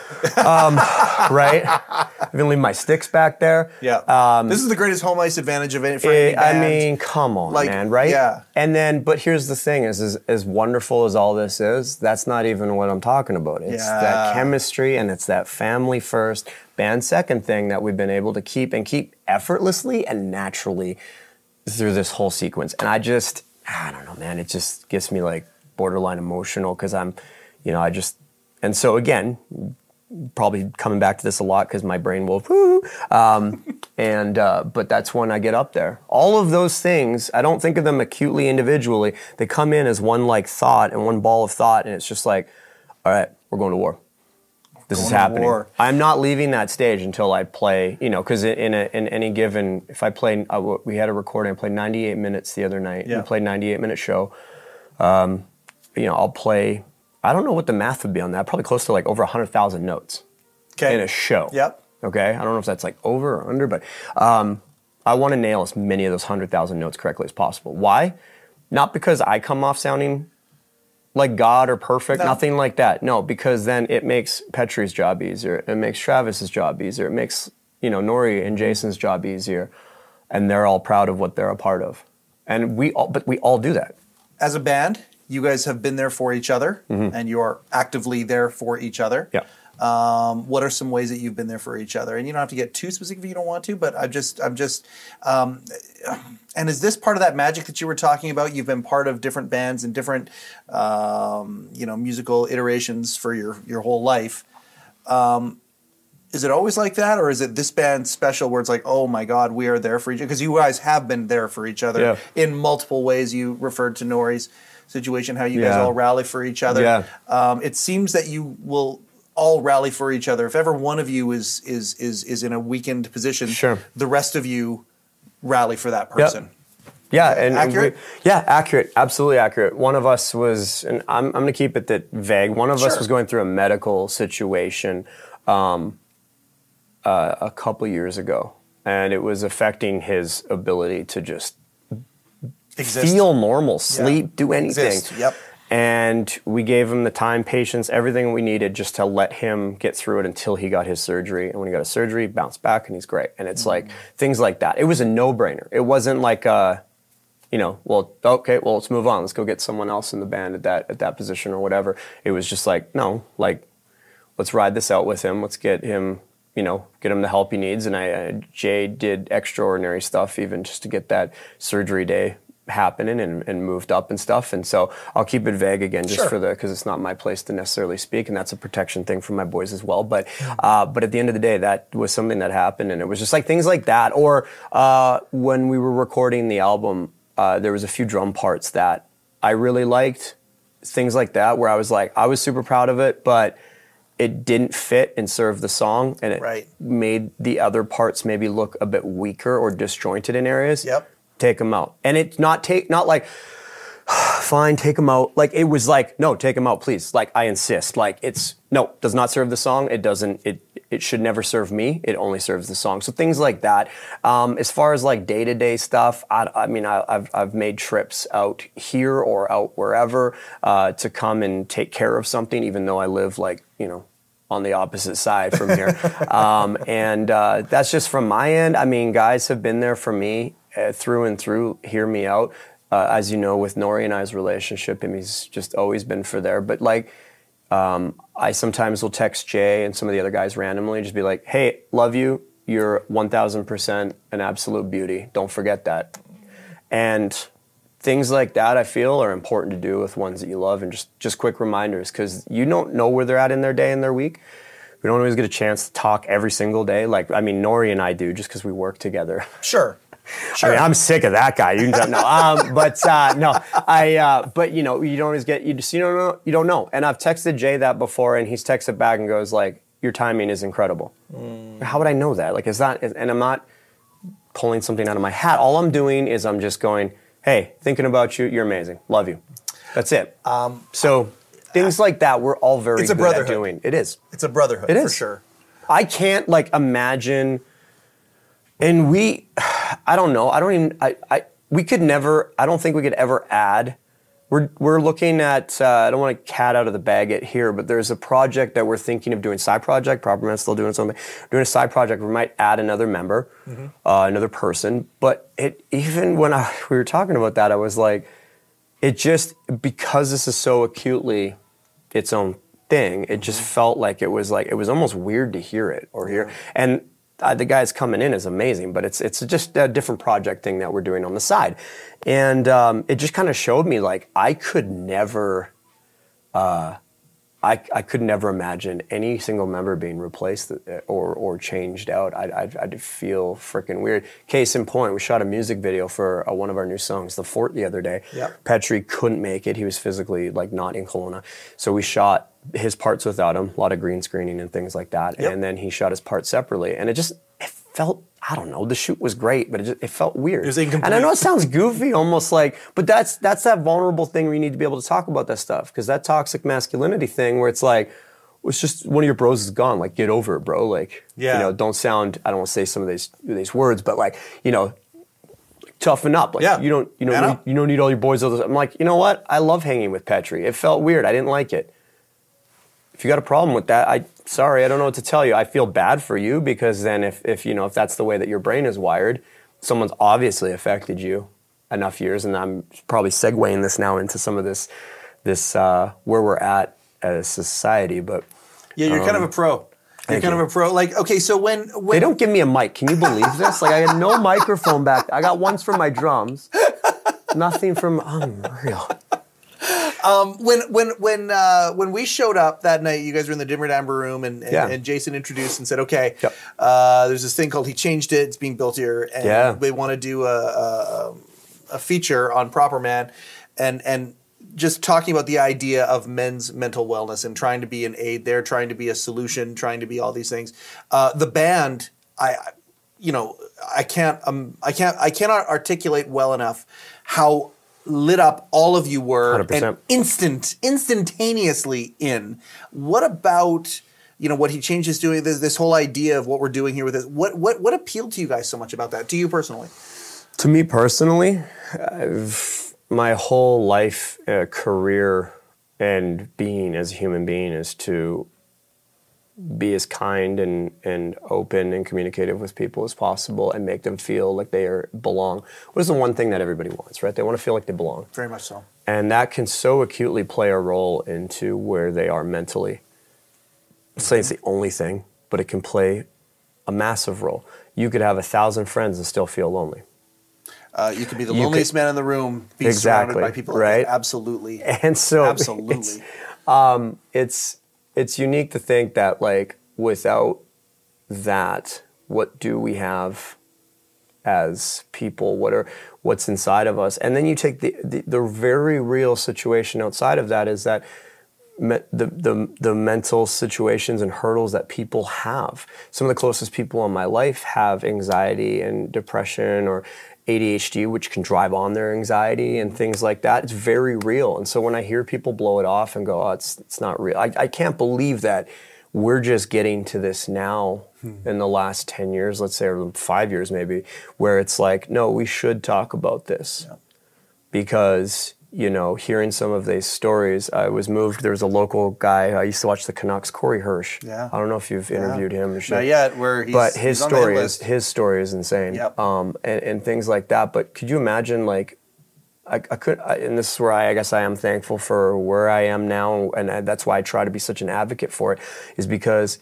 um, right? I'm gonna leave my sticks back there. Yeah. Um, this is the greatest home ice advantage of any, for eh, any I band. mean, come on, Like, man, right? yeah. And then, but here's the thing: is, is as wonderful as all this is, that's not even what I'm talking about. It's Yeah. that chemistry and it's that family first, band second thing that we've been able to keep and keep effortlessly and naturally through this whole sequence. And I just, I don't know, man. It just gets me like borderline emotional because I'm, you know, I just, and so again, probably coming back to this a lot because my brain will, woo, um, and uh, but that's when I get up there. All of those things, I don't think of them acutely individually. They come in as one like thought and one ball of thought, and it's just like, all right, we're going to war. This is Going to happening. war. I'm not leaving that stage until I play, you know, because in a, in any given, if I play, uh, we had a recording, I played ninety-eight minutes the other night. Yeah. We played ninety-eight minute show. Um, you know, I'll play, I don't know what the math would be on that, probably close to like over one hundred thousand notes Okay. in a show. Yep. Okay? I don't know if that's like over or under, but um, I want to nail as many of those one hundred thousand notes correctly as possible. Why? Not because I come off sounding like God or perfect, No. nothing like that. No, because then it makes Petri's job easier. It makes Travis's job easier. It makes, you know, Nori and Jason's job easier. And they're all proud of what they're a part of. And we all, but we all do that. As a band, you guys have been there for each other, Mm-hmm. and you are actively there for each other. Yeah. Um, what are some ways that you've been there for each other? And you don't have to get too specific if you don't want to, but I'm just, I'm just, um, and is this part of that magic that you were talking about? You've been part of different bands and different, um, you know, musical iterations for your, your whole life. Um, is it always like that, or is it this band special where it's like, oh my God, we are there for each other? Because you guys have been there for each other Yeah. in multiple ways. You referred to Nori's situation, how you guys Yeah. all rally for each other. Yeah. Um, it seems that you will all rally for each other. If ever one of you is is is is in a weakened position, Sure. the rest of you rally for that person. Yeah, and and Accurate? we- yeah, accurate, absolutely accurate. One of us was, and I'm, I'm going to keep it that vague. One of us Sure. was going through a medical situation um, uh, a couple years ago, and it was affecting his ability to just Exist. feel normal, sleep, do anything. Exist, yep. And we gave him the time, patience, everything we needed just to let him get through it until he got his surgery. And when he got his surgery, he bounced back and he's great. And it's like things like that. It was a no-brainer. It wasn't like, uh, you know, well, okay, well, let's move on. Let's go get someone else in the band at that at that position or whatever. It was just like, no, like, let's ride this out with him. Let's get him, you know, get him the help he needs. And I, uh, Jay did extraordinary stuff even just to get that surgery day happening and, and moved up and stuff. And so I'll keep it vague again just Sure. for the, because it's not my place to necessarily speak, and that's a protection thing for my boys as well. But uh, but at the end of the day, that was something that happened, and it was just like things like that. Or uh, when we were recording the album, uh, there was a few drum parts that I really liked, things like that, where I was like, I was super proud of it, but it didn't fit and serve the song, and it Right. made the other parts maybe look a bit weaker or disjointed in areas. Yep. Take them out. And it's not take not like fine, take them out. Like it was like, no, take them out, please. Like I insist. Like it's no, does not serve the song. It doesn't. It it should never serve me. It only serves the song. So things like that. Um, as far as like day to day stuff, I, I mean, I, I've I've made trips out here or out wherever uh, to come and take care of something, even though I live like you know. on the opposite side from here. um, and uh, that's just from my end. I mean, guys have been there for me uh, through and through, hear me out. Uh, as you know, with Nori and I's relationship, I mean, he's just always been for there. But like, um, I sometimes will text Jay and some of the other guys randomly, just be like, hey, love you. You're one thousand percent an absolute beauty. Don't forget that. And things like that, I feel, are important to do with ones that you love, and just, just quick reminders, because you don't know where they're at in their day and their week. We don't always get a chance to talk every single day. Like, I mean, Nori and I do, just because we work together. Sure. Sure. I mean, I'm sick of that guy. You can no, um, but uh, no, I. Uh, but you know, you don't always get. You just you don't know. You don't know. And I've texted Jay that before, and he's texted back and goes like, "Your timing is incredible." Mm. How would I know that? Like, is that? And I'm not pulling something out of my hat. All I'm doing is I'm just going, hey, thinking about you, you're amazing. Love you. That's it. Um, so things like that, we're all very It's a good brotherhood. at doing. It is. It's a brotherhood It for is. sure. I can't like imagine, and we, I don't know, I don't even, I, I we could never, I don't think we could ever add. We're we're looking at, uh, I don't want to cat out of the bag it here, but there's a project that we're thinking of doing, side project, Proper Man's still doing something, doing a side project, we might add another member, mm-hmm. uh, another person, but it even when I, we were talking about that, I was like, it just, because this is so acutely its own thing, it just felt like it was like, it was almost weird to hear it or hear, and Uh, the guys coming in is amazing, but it's it's just a different project thing that we're doing on the side, and um, it just kind of showed me like I could never, uh, I I could never imagine any single member being replaced or or changed out. I'd I'd, I'd feel freaking weird. Case in point, we shot a music video for uh, one of our new songs, "The Fort," the other day. Yep. Petri couldn't make it; he was physically like not in Kelowna, so we shot his parts without him, a lot of green screening and things like that. Yep. And then he shot his part separately. And it just, it felt, I don't know, the shoot was great, but it just, it felt weird. It was incomplete. And I know it sounds goofy, almost like, but that's that's that vulnerable thing where you need to be able to talk about that stuff. Because that toxic masculinity thing where it's like, well, it's just one of your bros is gone. Like, get over it, bro. Like, Yeah. you know, don't sound, I don't want to say some of these these words, but like, you know, toughen up. Like, Yeah. you don't, you don't, Man need, up. you don't need all your boys. All this. I'm like, you know what? I love hanging with Petri. It felt weird. I didn't like it. If you got a problem with that, I sorry, I don't know what to tell you. I feel bad for you, because then if, if you know if that's the way that your brain is wired, someone's obviously affected you enough years, and I'm probably segueing this now into some of this, this uh, where we're at as a society. But yeah, you're um, kind of a pro. You're kind you. of a pro. Like, okay, so when, when they don't give me a mic, can you believe this? Like, I had no microphone back. I got ones for my drums, nothing from unreal. Um, when when when uh, when we showed up that night, you guys were in the Dimmer Damber room, and, and, yeah. and Jason introduced and said, "Okay, yep. uh, there's this thing called He Changed It. It's being built here, and yeah. they want to do a, a a feature on Proper Man, and and just talking about the idea of men's mental wellness and trying to be an aid there, trying to be a solution, trying to be all these things. Uh, the band, I, you know, I can't um I can't I cannot articulate well enough how lit up all of you were one hundred percent. And instant instantaneously in. What about, you know, what He Changed is doing, this this whole idea of what we're doing here with it? What what what appealed to you guys so much about that? To you personally? To me personally, I've, my whole life, uh, career, and being as a human being is to be as kind and, and open and communicative with people as possible and make them feel like they are belong. What is the one thing that everybody wants, right? They want to feel like they belong. Very much so. And that can so acutely play a role into where they are mentally. I'm saying it's the only thing, but it can play a massive role. You could have a thousand friends and still feel lonely. Uh, you could be the you loneliest could, man in the room, be exactly, surrounded by people. Right? Like absolutely. And so absolutely. It's, um, it's it's unique to think that, like, without that, what do we have as people? What are what's inside of us? And then you take the the, the very real situation outside of that is that me, the, the the mental situations and hurdles that people have. Some of the closest people in my life have anxiety and depression or A D H D, which can drive on their anxiety and things like that. It's very real. And so when I hear people blow it off and go, oh, it's it's not real, I, I can't believe that we're just getting to this now hmm. in the last ten years, let's say, or five years maybe, where it's like, no, we should talk about this. Yeah. Because, you know, hearing some of these stories, I was moved. There was a local guy, I used to watch the Canucks, Corey Hirsch. Yeah. I don't know if you've interviewed yeah. him. Or Not yet. Where he's, but his he's story is his story is insane. Yep. Um, and, and things like that. But could you imagine, like, I, I could, I, and this is where I, I guess I am thankful for where I am now, and I, that's why I try to be such an advocate for it, is because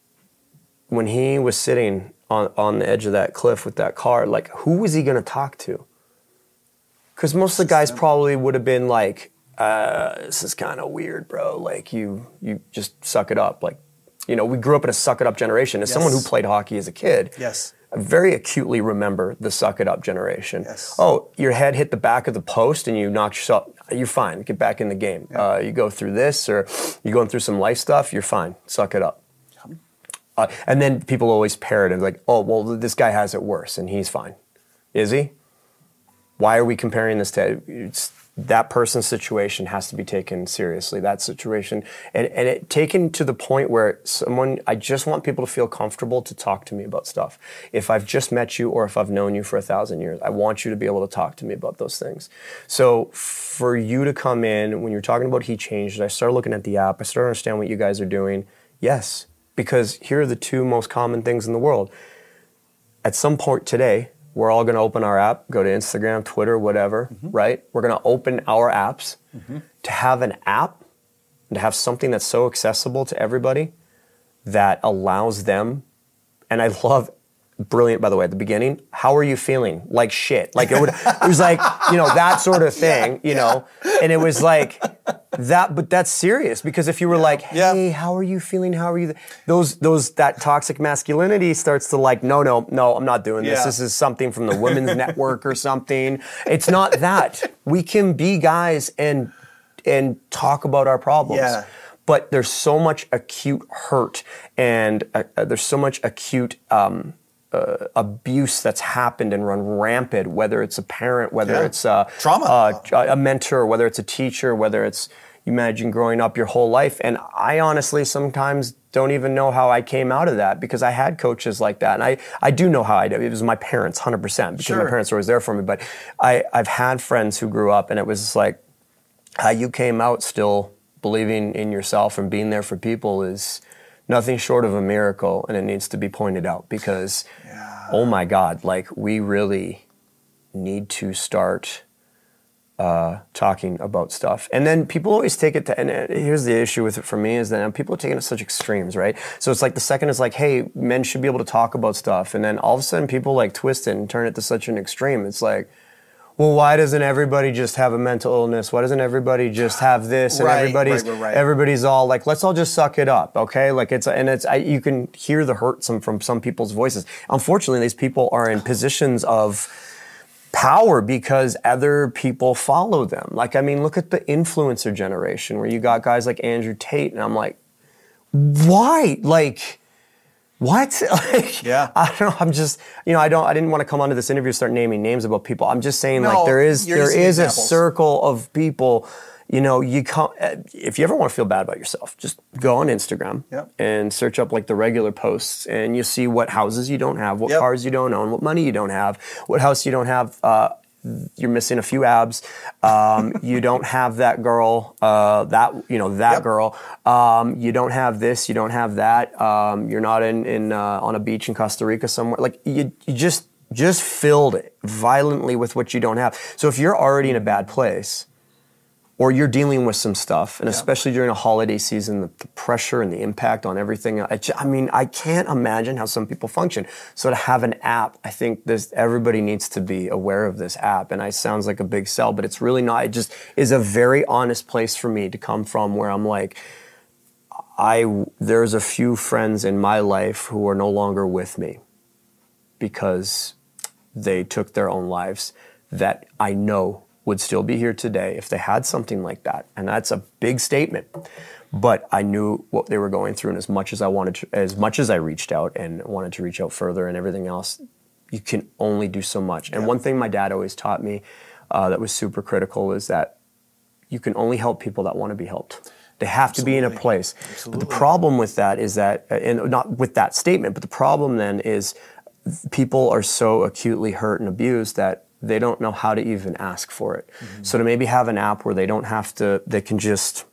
when he was sitting on, on the edge of that cliff with that car, like, who was he going to talk to? Because most of the guys probably would have been like, uh, this is kind of weird, bro. Like, you you just suck it up. Like, you know, we grew up in a suck it up generation. As yes. someone who played hockey as a kid, yes. I very acutely remember the suck it up generation. Yes. Oh, your head hit the back of the post and you knocked yourself, you're fine, get back in the game. Yeah. Uh, you go through this or you're going through some life stuff, you're fine, suck it up. Uh, and then people always parrot and like, oh, well, this guy has it worse and he's fine. Is he? Why are we comparing this to, it's, that person's situation has to be taken seriously, that situation. And, and it taken to the point where someone, I just want people to feel comfortable to talk to me about stuff. If I've just met you or if I've known you for a thousand years, I want you to be able to talk to me about those things. So for you to come in, when you're talking about He Changed It, I started looking at the app, I started to understand what you guys are doing. Yes, because here are the two most common things in the world. At some point today, we're all going to open our app, go to Instagram, Twitter, whatever, mm-hmm. right? We're going to open our apps. Mm-hmm. To have an app, and to have something that's so accessible to everybody that allows them, and I love, brilliant, by the way, at the beginning, how are you feeling? Like shit. Like it would, it was like, you know, that sort of thing, yeah, you know, yeah. And it was like that, but that's serious because if you were yeah. like, hey, yeah. how are you feeling? How are you? Those, those, that toxic masculinity starts to like, no, no, no, I'm not doing this. Yeah. This is something from the Women's Network or something. It's not that. We can be guys and, and talk about our problems. Yeah. But there's so much acute hurt and uh, there's so much acute, um, Uh, abuse that's happened and run rampant, whether it's a parent, whether yeah. it's uh, trauma, uh, a mentor, whether it's a teacher, whether it's, you imagine growing up your whole life. And I honestly sometimes don't even know how I came out of that because I had coaches like that. And I, I do know how I did. It was my parents, one hundred percent, because sure. my parents were always there for me. But I, I've had friends who grew up and it was like, how you came out still believing in yourself and being there for people is nothing short of a miracle, and it needs to be pointed out because, yeah. oh my God, like we really, need to start uh, talking about stuff. And then people always take it to, and here's the issue with it for me, is that people are taking it to such extremes, right? So it's like the second is like, hey, men should be able to talk about stuff. And then all of a sudden people like twist it and turn it to such an extreme. It's like, well, why doesn't everybody just have a mental illness? Why doesn't everybody just have this? And Right, everybody's right, right, right. everybody's all like, let's all just suck it up, okay? Like it's and it's I, you can hear the hurt some from some people's voices. Unfortunately, these people are in positions of power because other people follow them. Like, I mean, look at the influencer generation where you got guys like Andrew Tate, and I'm like, why? Like, what? Like, Yeah. I don't know. I'm just, you know, I don't, I didn't want to come onto this interview and start naming names about people. I'm just saying, No, like, there is, you're there using is a examples. circle of people. You know, you come, if you ever want to feel bad about yourself, just go on Instagram Yep. and search up like the regular posts, and you see what houses you don't have, what Yep. cars you don't own, what money you don't have, what house you don't have. Uh, you're missing a few abs. Um, you don't have that girl, uh, that, you know, that Yep. girl. Um, you don't have this, you don't have that. Um, you're not in, in, uh, on a beach in Costa Rica somewhere. Like you, you just, just filled it violently with what you don't have. So if you're already in a bad place, or you're dealing with some stuff, and especially during a holiday season, the, the pressure and the impact on everything. I, ju- I mean, I can't imagine how some people function. So to have an app, I think this everybody needs to be aware of this app. And it sounds like a big sell, but it's really not. It just is a very honest place for me to come from, where I'm like, I there's a few friends in my life who are no longer with me because they took their own lives that I know would still be here today if they had something like that. And that's a big statement. But I knew what they were going through, and as much as I wanted to, as much as I reached out and wanted to reach out further and everything else, you can only do so much. And one thing my dad always taught me uh, that was super critical is that you can only help people that want to be helped. They have to be in a place. But the problem with that is that, and not with that statement, but the problem then is people are so acutely hurt and abused that they don't know how to even ask for it. Mm-hmm. So to maybe have an app where they don't have to, they can just,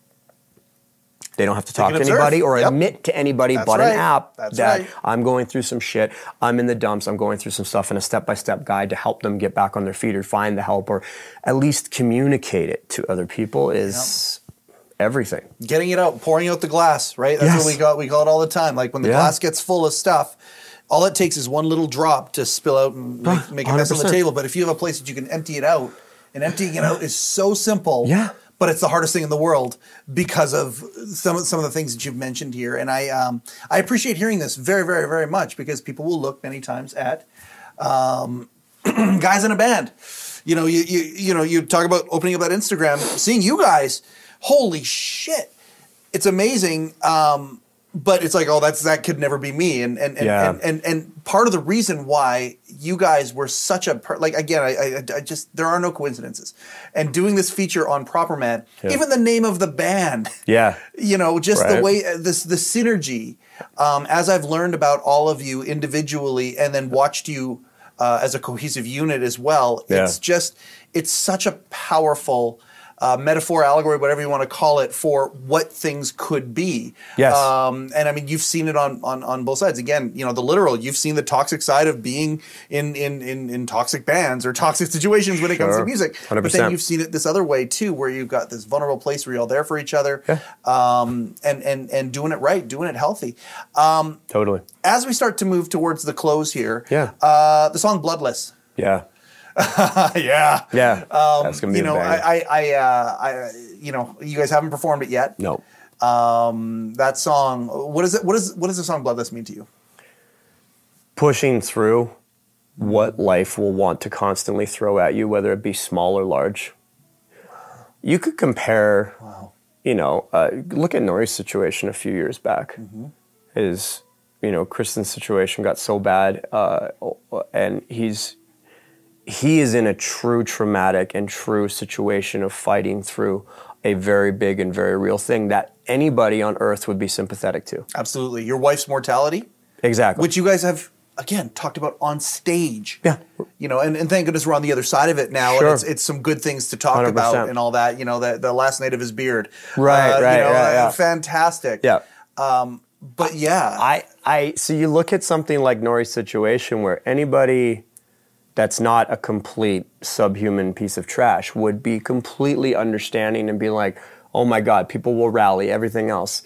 they don't have to talk to observe. anybody or Yep. admit to anybody That's but right. an app That's that right. I'm going through some shit, I'm in the dumps, I'm going through some stuff, and a step-by-step guide to help them get back on their feet or find the help or at least communicate it to other people is everything. Getting it out, pouring out the glass, right? That's Yes. what we call we call it all the time. Like when the Yeah. glass gets full of stuff, all it takes is one little drop to spill out and make, make a mess on the one hundred percent. table. But if you have a place that you can empty it out, and emptying it out is so simple. Yeah. But it's the hardest thing in the world because of some of some of the things that you've mentioned here. And I um, I appreciate hearing this very, very, very much, because people will look many times at um, guys in a band. You know, you you you know, you talk about opening up that Instagram, seeing you guys. Holy shit! It's amazing. Um, But it's like, oh, that's that could never be me, and and and, Yeah. and, and and part of the reason why you guys were such a per- like again, I, I I just there are no coincidences, and doing this feature on Proper Man, Yeah. even the name of the band, Yeah. you know, just the Right. way uh, this the synergy. Um, as I've learned about all of you individually, and then watched you uh, as a cohesive unit as well, Yeah. it's just it's such a powerful. Uh, metaphor, allegory, whatever you want to call it, for what things could be. Yes. Um, and I mean, you've seen it on, on on both sides. Again, you know, the literal. You've seen the toxic side of being in in in, in toxic bands or toxic situations when it comes to Sure. music. one hundred But percent. then you've seen it this other way too, where you've got this vulnerable place where you're all there for each other, Yeah. um, and and and doing it right, doing it healthy. Um, Totally. as we start to move towards the close here, Yeah. uh, the song "Bloodless." Yeah. yeah. Yeah. That's gonna be Um, You a know, banger. I, I, I, uh, I, you know, you guys haven't performed it yet. No. Um, that song. What is it? What is what does the song "Bloodless" mean to you? Pushing through what life will want to constantly throw at you, whether it be small or large. You could compare, Wow. you know, uh, look at Nori's situation a few years back. His, you know, Kristen's situation got so bad, uh, and he's he is in a true traumatic and true situation of fighting through a very big and very real thing that anybody on earth would be sympathetic to. Absolutely. Your wife's mortality, Exactly. which you guys have again talked about on stage. Yeah. You know, and, and thank goodness we're on the other side of it now, Sure. and it's it's some good things to talk one hundred percent. about and all that. You know, the the last night of his beard. Right, Uh, right, You know, yeah, uh, yeah. fantastic. Yeah. Um, but yeah. I, I, so you look at something like Nori's situation where anybody that's not a complete subhuman piece of trash would be completely understanding and be like, oh my God, people will rally, everything else.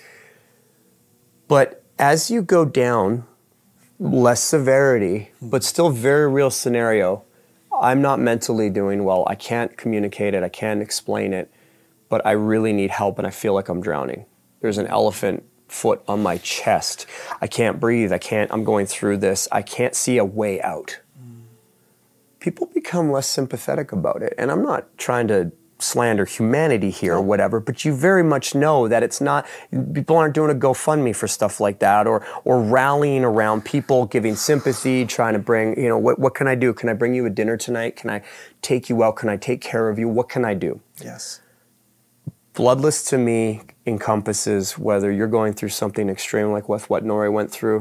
But as you go down, less severity, but still very real scenario, I'm not mentally doing well. I can't communicate it. I can't explain it, but I really need help and I feel like I'm drowning. There's an elephant foot on my chest. I can't breathe. I can't, I'm going through this. I can't see a way out. Mm. People become less sympathetic about it. And I'm not trying to slander humanity here or whatever, but you very much know that it's not, people aren't doing a GoFundMe for stuff like that, or or rallying around people, giving sympathy, trying to bring, you know, what, what can I do? Can I bring you a dinner tonight? Can I take you out? Can I take care of you? What can I do? Yes. Bloodless to me encompasses whether you're going through something extreme like with what Nori went through,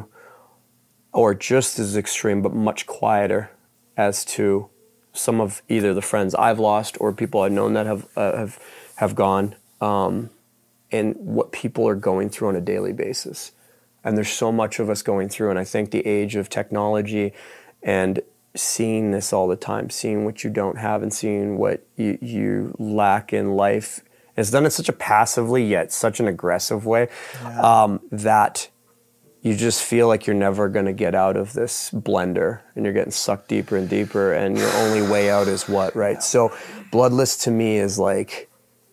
or just as extreme but much quieter as to some of either the friends I've lost or people I've known that have uh, have have gone, um, and what people are going through on a daily basis. And there's so much of us going through, and I think the age of technology and seeing this all the time, seeing what you don't have and seeing what you, you lack in life, it's done in such a passively yet such an aggressive way, yeah. um, that you just feel like you're never going to get out of this blender, and you're getting sucked deeper and deeper, and your only way out is what, right? So Bloodless to me is like,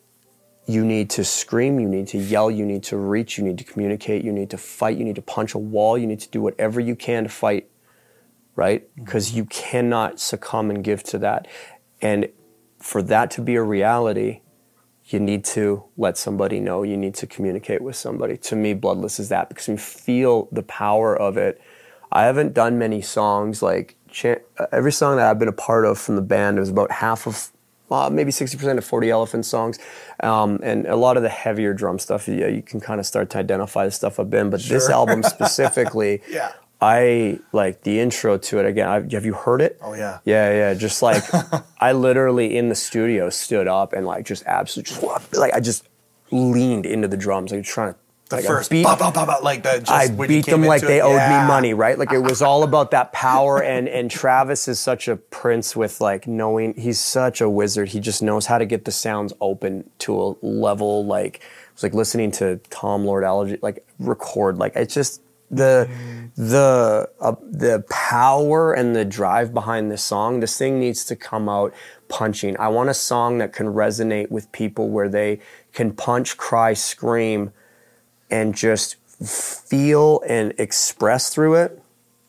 you need to scream, you need to yell, you need to reach, you need to communicate, you need to fight, you need to punch a wall, you need to do whatever you can to fight, right? Because mm-hmm. you cannot succumb and give to that. And for that to be a reality, you need to let somebody know, you need to communicate with somebody. To me, Bloodless is that, because you feel the power of it. I haven't done many songs, like every song that I've been a part of from the band, it was about half of, uh, maybe sixty percent of forty Elephant songs. Um, and a lot of the heavier drum stuff, yeah, you can kind of start to identify the stuff I've been. But sure. This album specifically, yeah. I like the intro to it again. I, have you heard it? Oh yeah, yeah, yeah. Just like I literally in the studio stood up and like just absolutely just, like I just leaned into the drums, like trying to the like first beat, bah, bah, bah, bah, like that. I beat them like they it. owed yeah. me money, right? Like it was all about that power. And and Travis is such a prince with like knowing. He's such a wizard. He just knows how to get the sounds open to a level like it's like listening to Tom Lord Allergy like record. Like it's just. The the uh, the power and the drive behind this song, this thing needs to come out punching. I want a song that can resonate with people where they can punch, cry, scream, and just feel and express through it,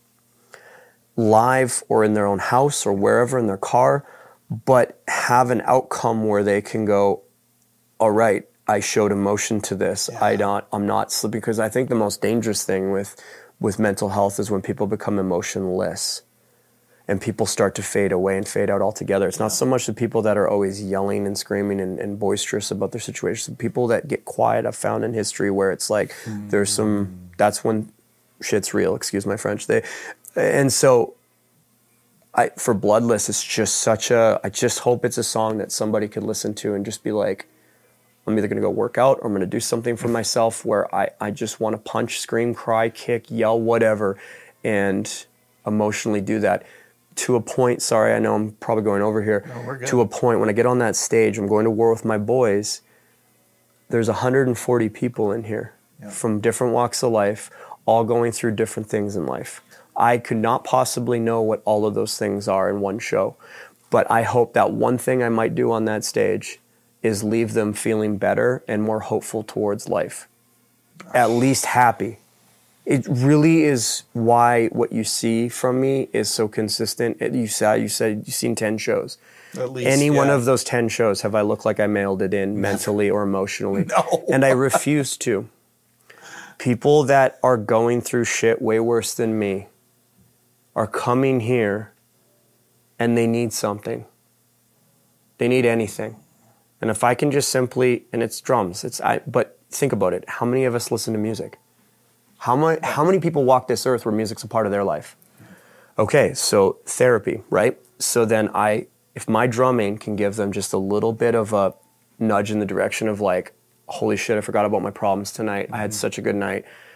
live or in their own house or wherever in their car, but have an outcome where they can go, all right, I showed emotion to this. Yeah. I don't, I'm not slipping, because I think the most dangerous thing with, with mental health is when people become emotionless and people start to fade away and fade out altogether. It's yeah. not so much the people that are always yelling and screaming and, and boisterous about their situations. The people that get quiet, I've found in history where it's like, mm. there's some, that's when shit's real, excuse my French. They, and so I, for Bloodless, it's just such a, I just hope it's a song that somebody could listen to and just be like, I'm either going to go work out or I'm going to do something for myself where I, I just want to punch, scream, cry, kick, yell, whatever, and emotionally do that. To a point, sorry, I know I'm probably going over here. No, we're good. To a point, when I get on that stage, I'm going to war with my boys, there's one hundred forty people in here yeah. from different walks of life, all going through different things in life. I could not possibly know what all of those things are in one show, but I hope that one thing I might do on that stage is leave them feeling better and more hopeful towards life. At least happy. It really is why what you see from me is so consistent. It, you said you said you've seen ten shows. At least, Any yeah. one of those ten shows, have I looked like I mailed it in mentally or emotionally? No. And I refuse to. People that are going through shit way worse than me are coming here and they need something. They need anything. And if I can just simply, and it's drums, it's I. But think about it. How many of us listen to music? How many, how many people walk this earth where music's a part of their life? Okay, so therapy, right? So then I, if my drumming can give them just a little bit of a nudge in the direction of like, holy shit, I forgot about my problems tonight. Mm-hmm. I had such a good night.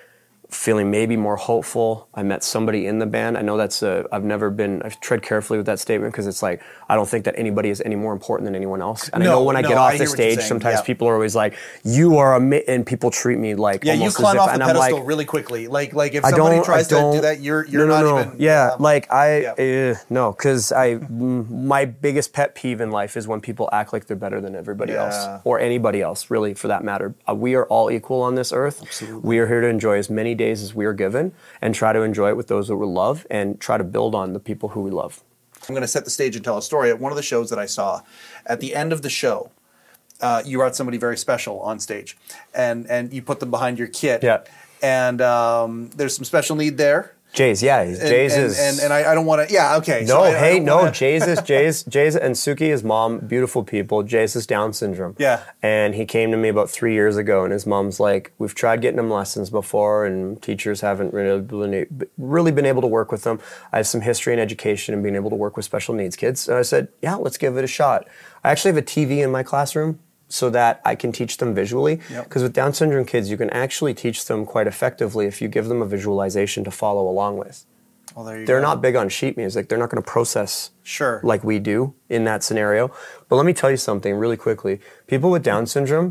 feeling maybe more hopeful. I met somebody in the band. I know that's a, I've never been, I tread carefully with that statement because it's like, I don't think that anybody is any more important than anyone else. And No, I know when I no, get I off hear the what you're stage, saying, sometimes yeah. people are always like, you are a, mi-, and people treat me like Yeah, you almost climb as if, off the and I'm pedestal like, really quickly. Like, like if I somebody don't, tries I don't, to do that, you're you're no, no, not no. even. Yeah, um, like I, yeah. uh, no, because I, m- my biggest pet peeve in life is when people act like they're better than everybody Yeah. else or anybody else, really, for that matter. Uh, we are all equal on this earth. Absolutely. We are here to enjoy as many days as we are given and try to enjoy it with those that we love and try to build on the people who we love. I'm going to set the stage and tell a story. At one of the shows that I saw, at the end of the show, uh, you brought somebody very special on stage, and and you put them behind your kit. Yeah. And um, there's some special need there. Jay's, yeah, he's, And, Jay's and, is. and, and I, I don't want to. Yeah. Okay. No, so I, I hey, don't no, wanna- Jay's is, Jay's, Jay's and Suki, his mom, beautiful people. Jay's is Down syndrome. Yeah. And he came to me about three years ago, and his mom's like, we've tried getting him lessons before, and teachers haven't really been, really been able to work with them. I have some history in education and being able to work with special needs kids. And I said, yeah, let's give it a shot. I actually have a T V in my classroom so that I can teach them visually. Yep. Because with Down syndrome kids, you can actually teach them quite effectively if you give them a visualization to follow along with. Well, there you They're go. not big on sheet music. They're not going to process Sure. like we do in that scenario. But let me tell you something really quickly. People with Down syndrome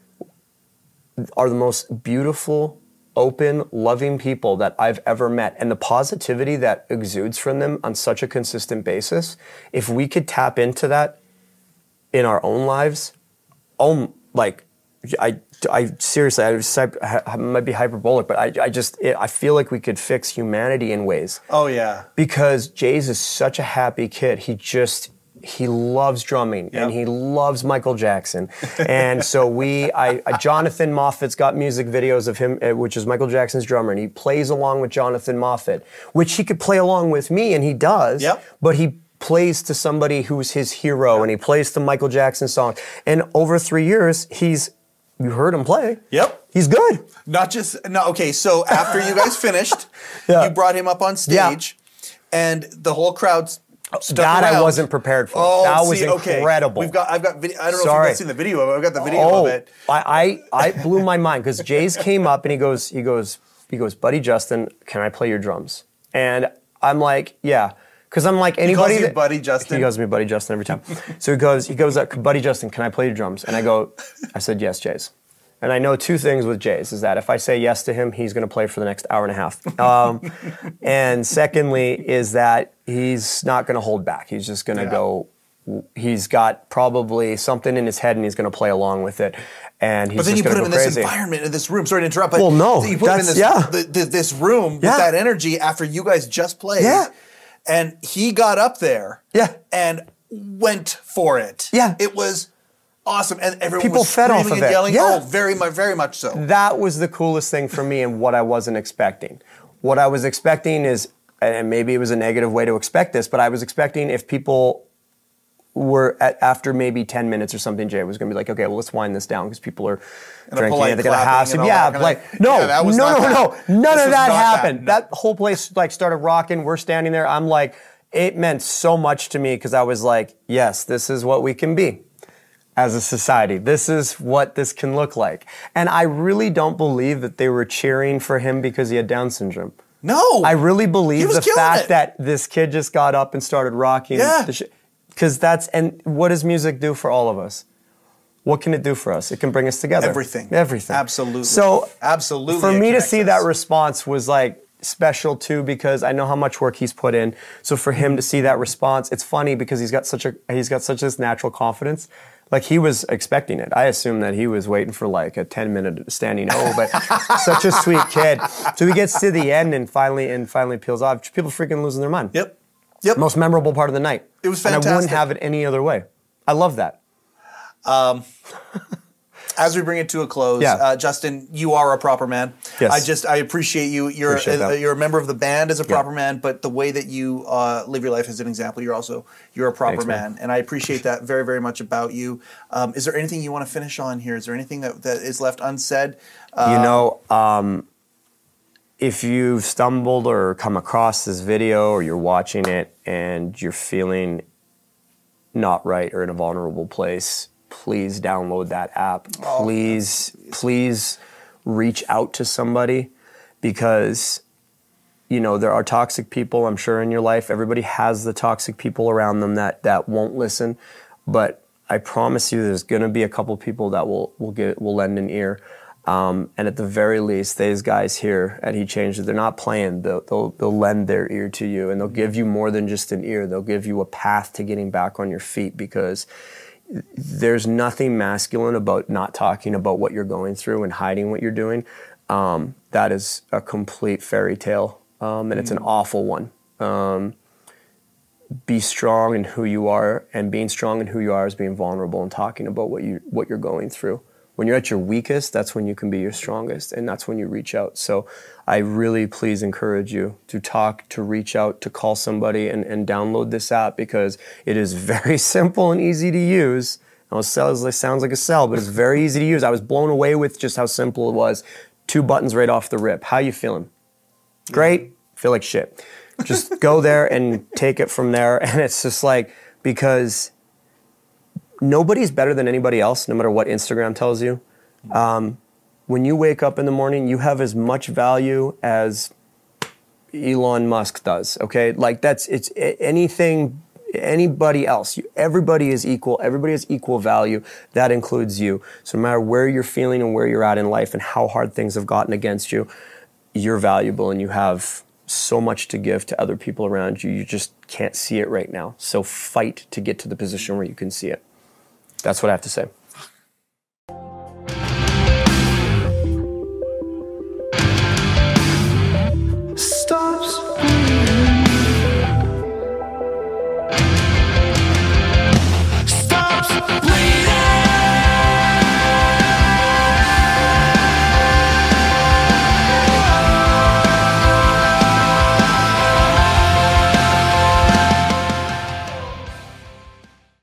are the most beautiful, open, loving people that I've ever met. And the positivity that exudes from them on such a consistent basis, if we could tap into that in our own lives, oh, like, I, I seriously, I, was, I might be hyperbolic, but I, I just, it, I feel like we could fix humanity in ways. Oh yeah. Because Jay's is such a happy kid. He just, he loves drumming and Yep. he loves Michael Jackson. And so we, I, I, Jonathan Moffat's got music videos of him, uh, which is Michael Jackson's drummer, and he plays along with Jonathan Moffat, which he could play along with me, and he does. Yep. But he plays to somebody who's his hero, and he plays the Michael Jackson song. And over three years, he's, you heard him play. Yep. He's good. Not just no. Okay. So after you guys finished, Yeah. you brought him up on stage, and the whole crowd stuck That I around. wasn't prepared for. Oh, that was see, okay. incredible. We've got. I've got. Video, I don't know Sorry. if you've seen the video of it. I've got the video Oh, of it. I, I, I blew my mind because Jay's came up and he goes, he goes, he goes, buddy Justin, can I play your drums? And I'm like, yeah. Because I'm like anybody. calls you that- Buddy Justin? He calls me Buddy Justin every time. So he goes, he goes, uh, Buddy Justin, can I play your drums? And I go, I said, yes, Jay's. And I know two things with Jay's is that if I say yes to him, he's going to play for the next hour and a half. Um, and secondly is that he's not going to hold back. He's just going to Yeah. go. He's got probably something in his head, and he's going to play along with it. And he's But then just you put going him to in go this crazy. environment, in this room. Sorry to interrupt, but Well, no, you put him in that's- this yeah. the, the, this room Yeah. with that energy after you guys just played. Yeah. And he got up there. Yeah. And went for it. Yeah. It was awesome, and everyone People was fed off screaming of and it. yelling. Yeah. Oh, very much, very much so. That was the coolest thing for me and what I wasn't expecting. What I was expecting is, and maybe it was a negative way to expect this, but I was expecting if people were at, after maybe ten minutes or something, Jay was going to be like, okay, well, let's wind this down because people are And a drinking polite and they got to clapping have and some. all Yeah, that kinda- like no, Yeah, that was no, not no, that. no, This none was of that not that, happened. no. That whole place like started rocking. We're standing there. I'm like, it meant so much to me because I was like, yes, this is what we can be as a society. This is what this can look like. And I really don't believe that they were cheering for him because he had Down syndrome. No. I really He believe was the killing fact it. that this kid just got up and started rocking. Yeah. Because that's, and what does music do for all of us? What can it do for us? It can bring us together. Everything. Everything. Absolutely. So, Absolutely, for it me to connects see us. that response was like special too because I know how much work he's put in. So for him to see that response, it's funny because he's got such a he's got such this natural confidence. Like he was expecting it. I assume that he was waiting for like a ten minute standing O, but such a sweet kid. So he gets to the end and finally and finally peels off. People freaking losing their mind. Yep. Yep. Most memorable part of the night. It was And I wouldn't fantastic. have it any other way. I love that. As we bring it to a close, Yeah. uh, Justin, you are a proper man. Yes. I just I appreciate you. You're Appreciate a, that. you're a member of the band as a proper man, but the way that you uh, live your life as an example, you're also you're a proper Thanks, man. man, and I appreciate that very very much about you. Um, is there anything you want to finish on here? Is there anything that, that is left unsaid? Uh, You know, um, if you've stumbled or come across this video or you're watching it and you're feeling not right or in a vulnerable place, please download that app. Please, please reach out to somebody because, you know, there are toxic people, I'm sure, in your life. Everybody has the toxic people around them that, that won't listen. But I promise you there's going to be a couple people that will, will, get, will lend an ear. Um, and at the very least, these guys here at He Changed It, they're not playing. They'll, they'll, they'll lend their ear to you, and they'll give you more than just an ear. They'll give you a path to getting back on your feet, because there's nothing masculine about not talking about what you're going through and hiding what you're doing. Um, that is a complete fairy tale, um, and it's an awful one. Um, be strong in who you are, and being strong in who you are is being vulnerable and talking about what you what you're going through. When you're at your weakest, that's when you can be your strongest, and that's when you reach out. So I really please encourage you to talk, to reach out, to call somebody, and, and download this app, because it is very simple and easy to use. It sounds like, sounds like a sell, but it's very easy to use. I was blown away with just how simple it was. Two buttons right off the rip. How you feeling? Great. Feel like shit. Just go there and take it from there. And it's just like, because nobody's better than anybody else, no matter what Instagram tells you. Um, when you wake up in the morning, you have as much value as Elon Musk does, okay? Like, that's, it's anything, anybody else. You, everybody is equal. Everybody has equal value. That includes you. So no matter where you're feeling and where you're at in life and how hard things have gotten against you, you're valuable, and you have so much to give to other people around you. You just can't see it right now. So fight to get to the position where you can see it. That's what I have to say.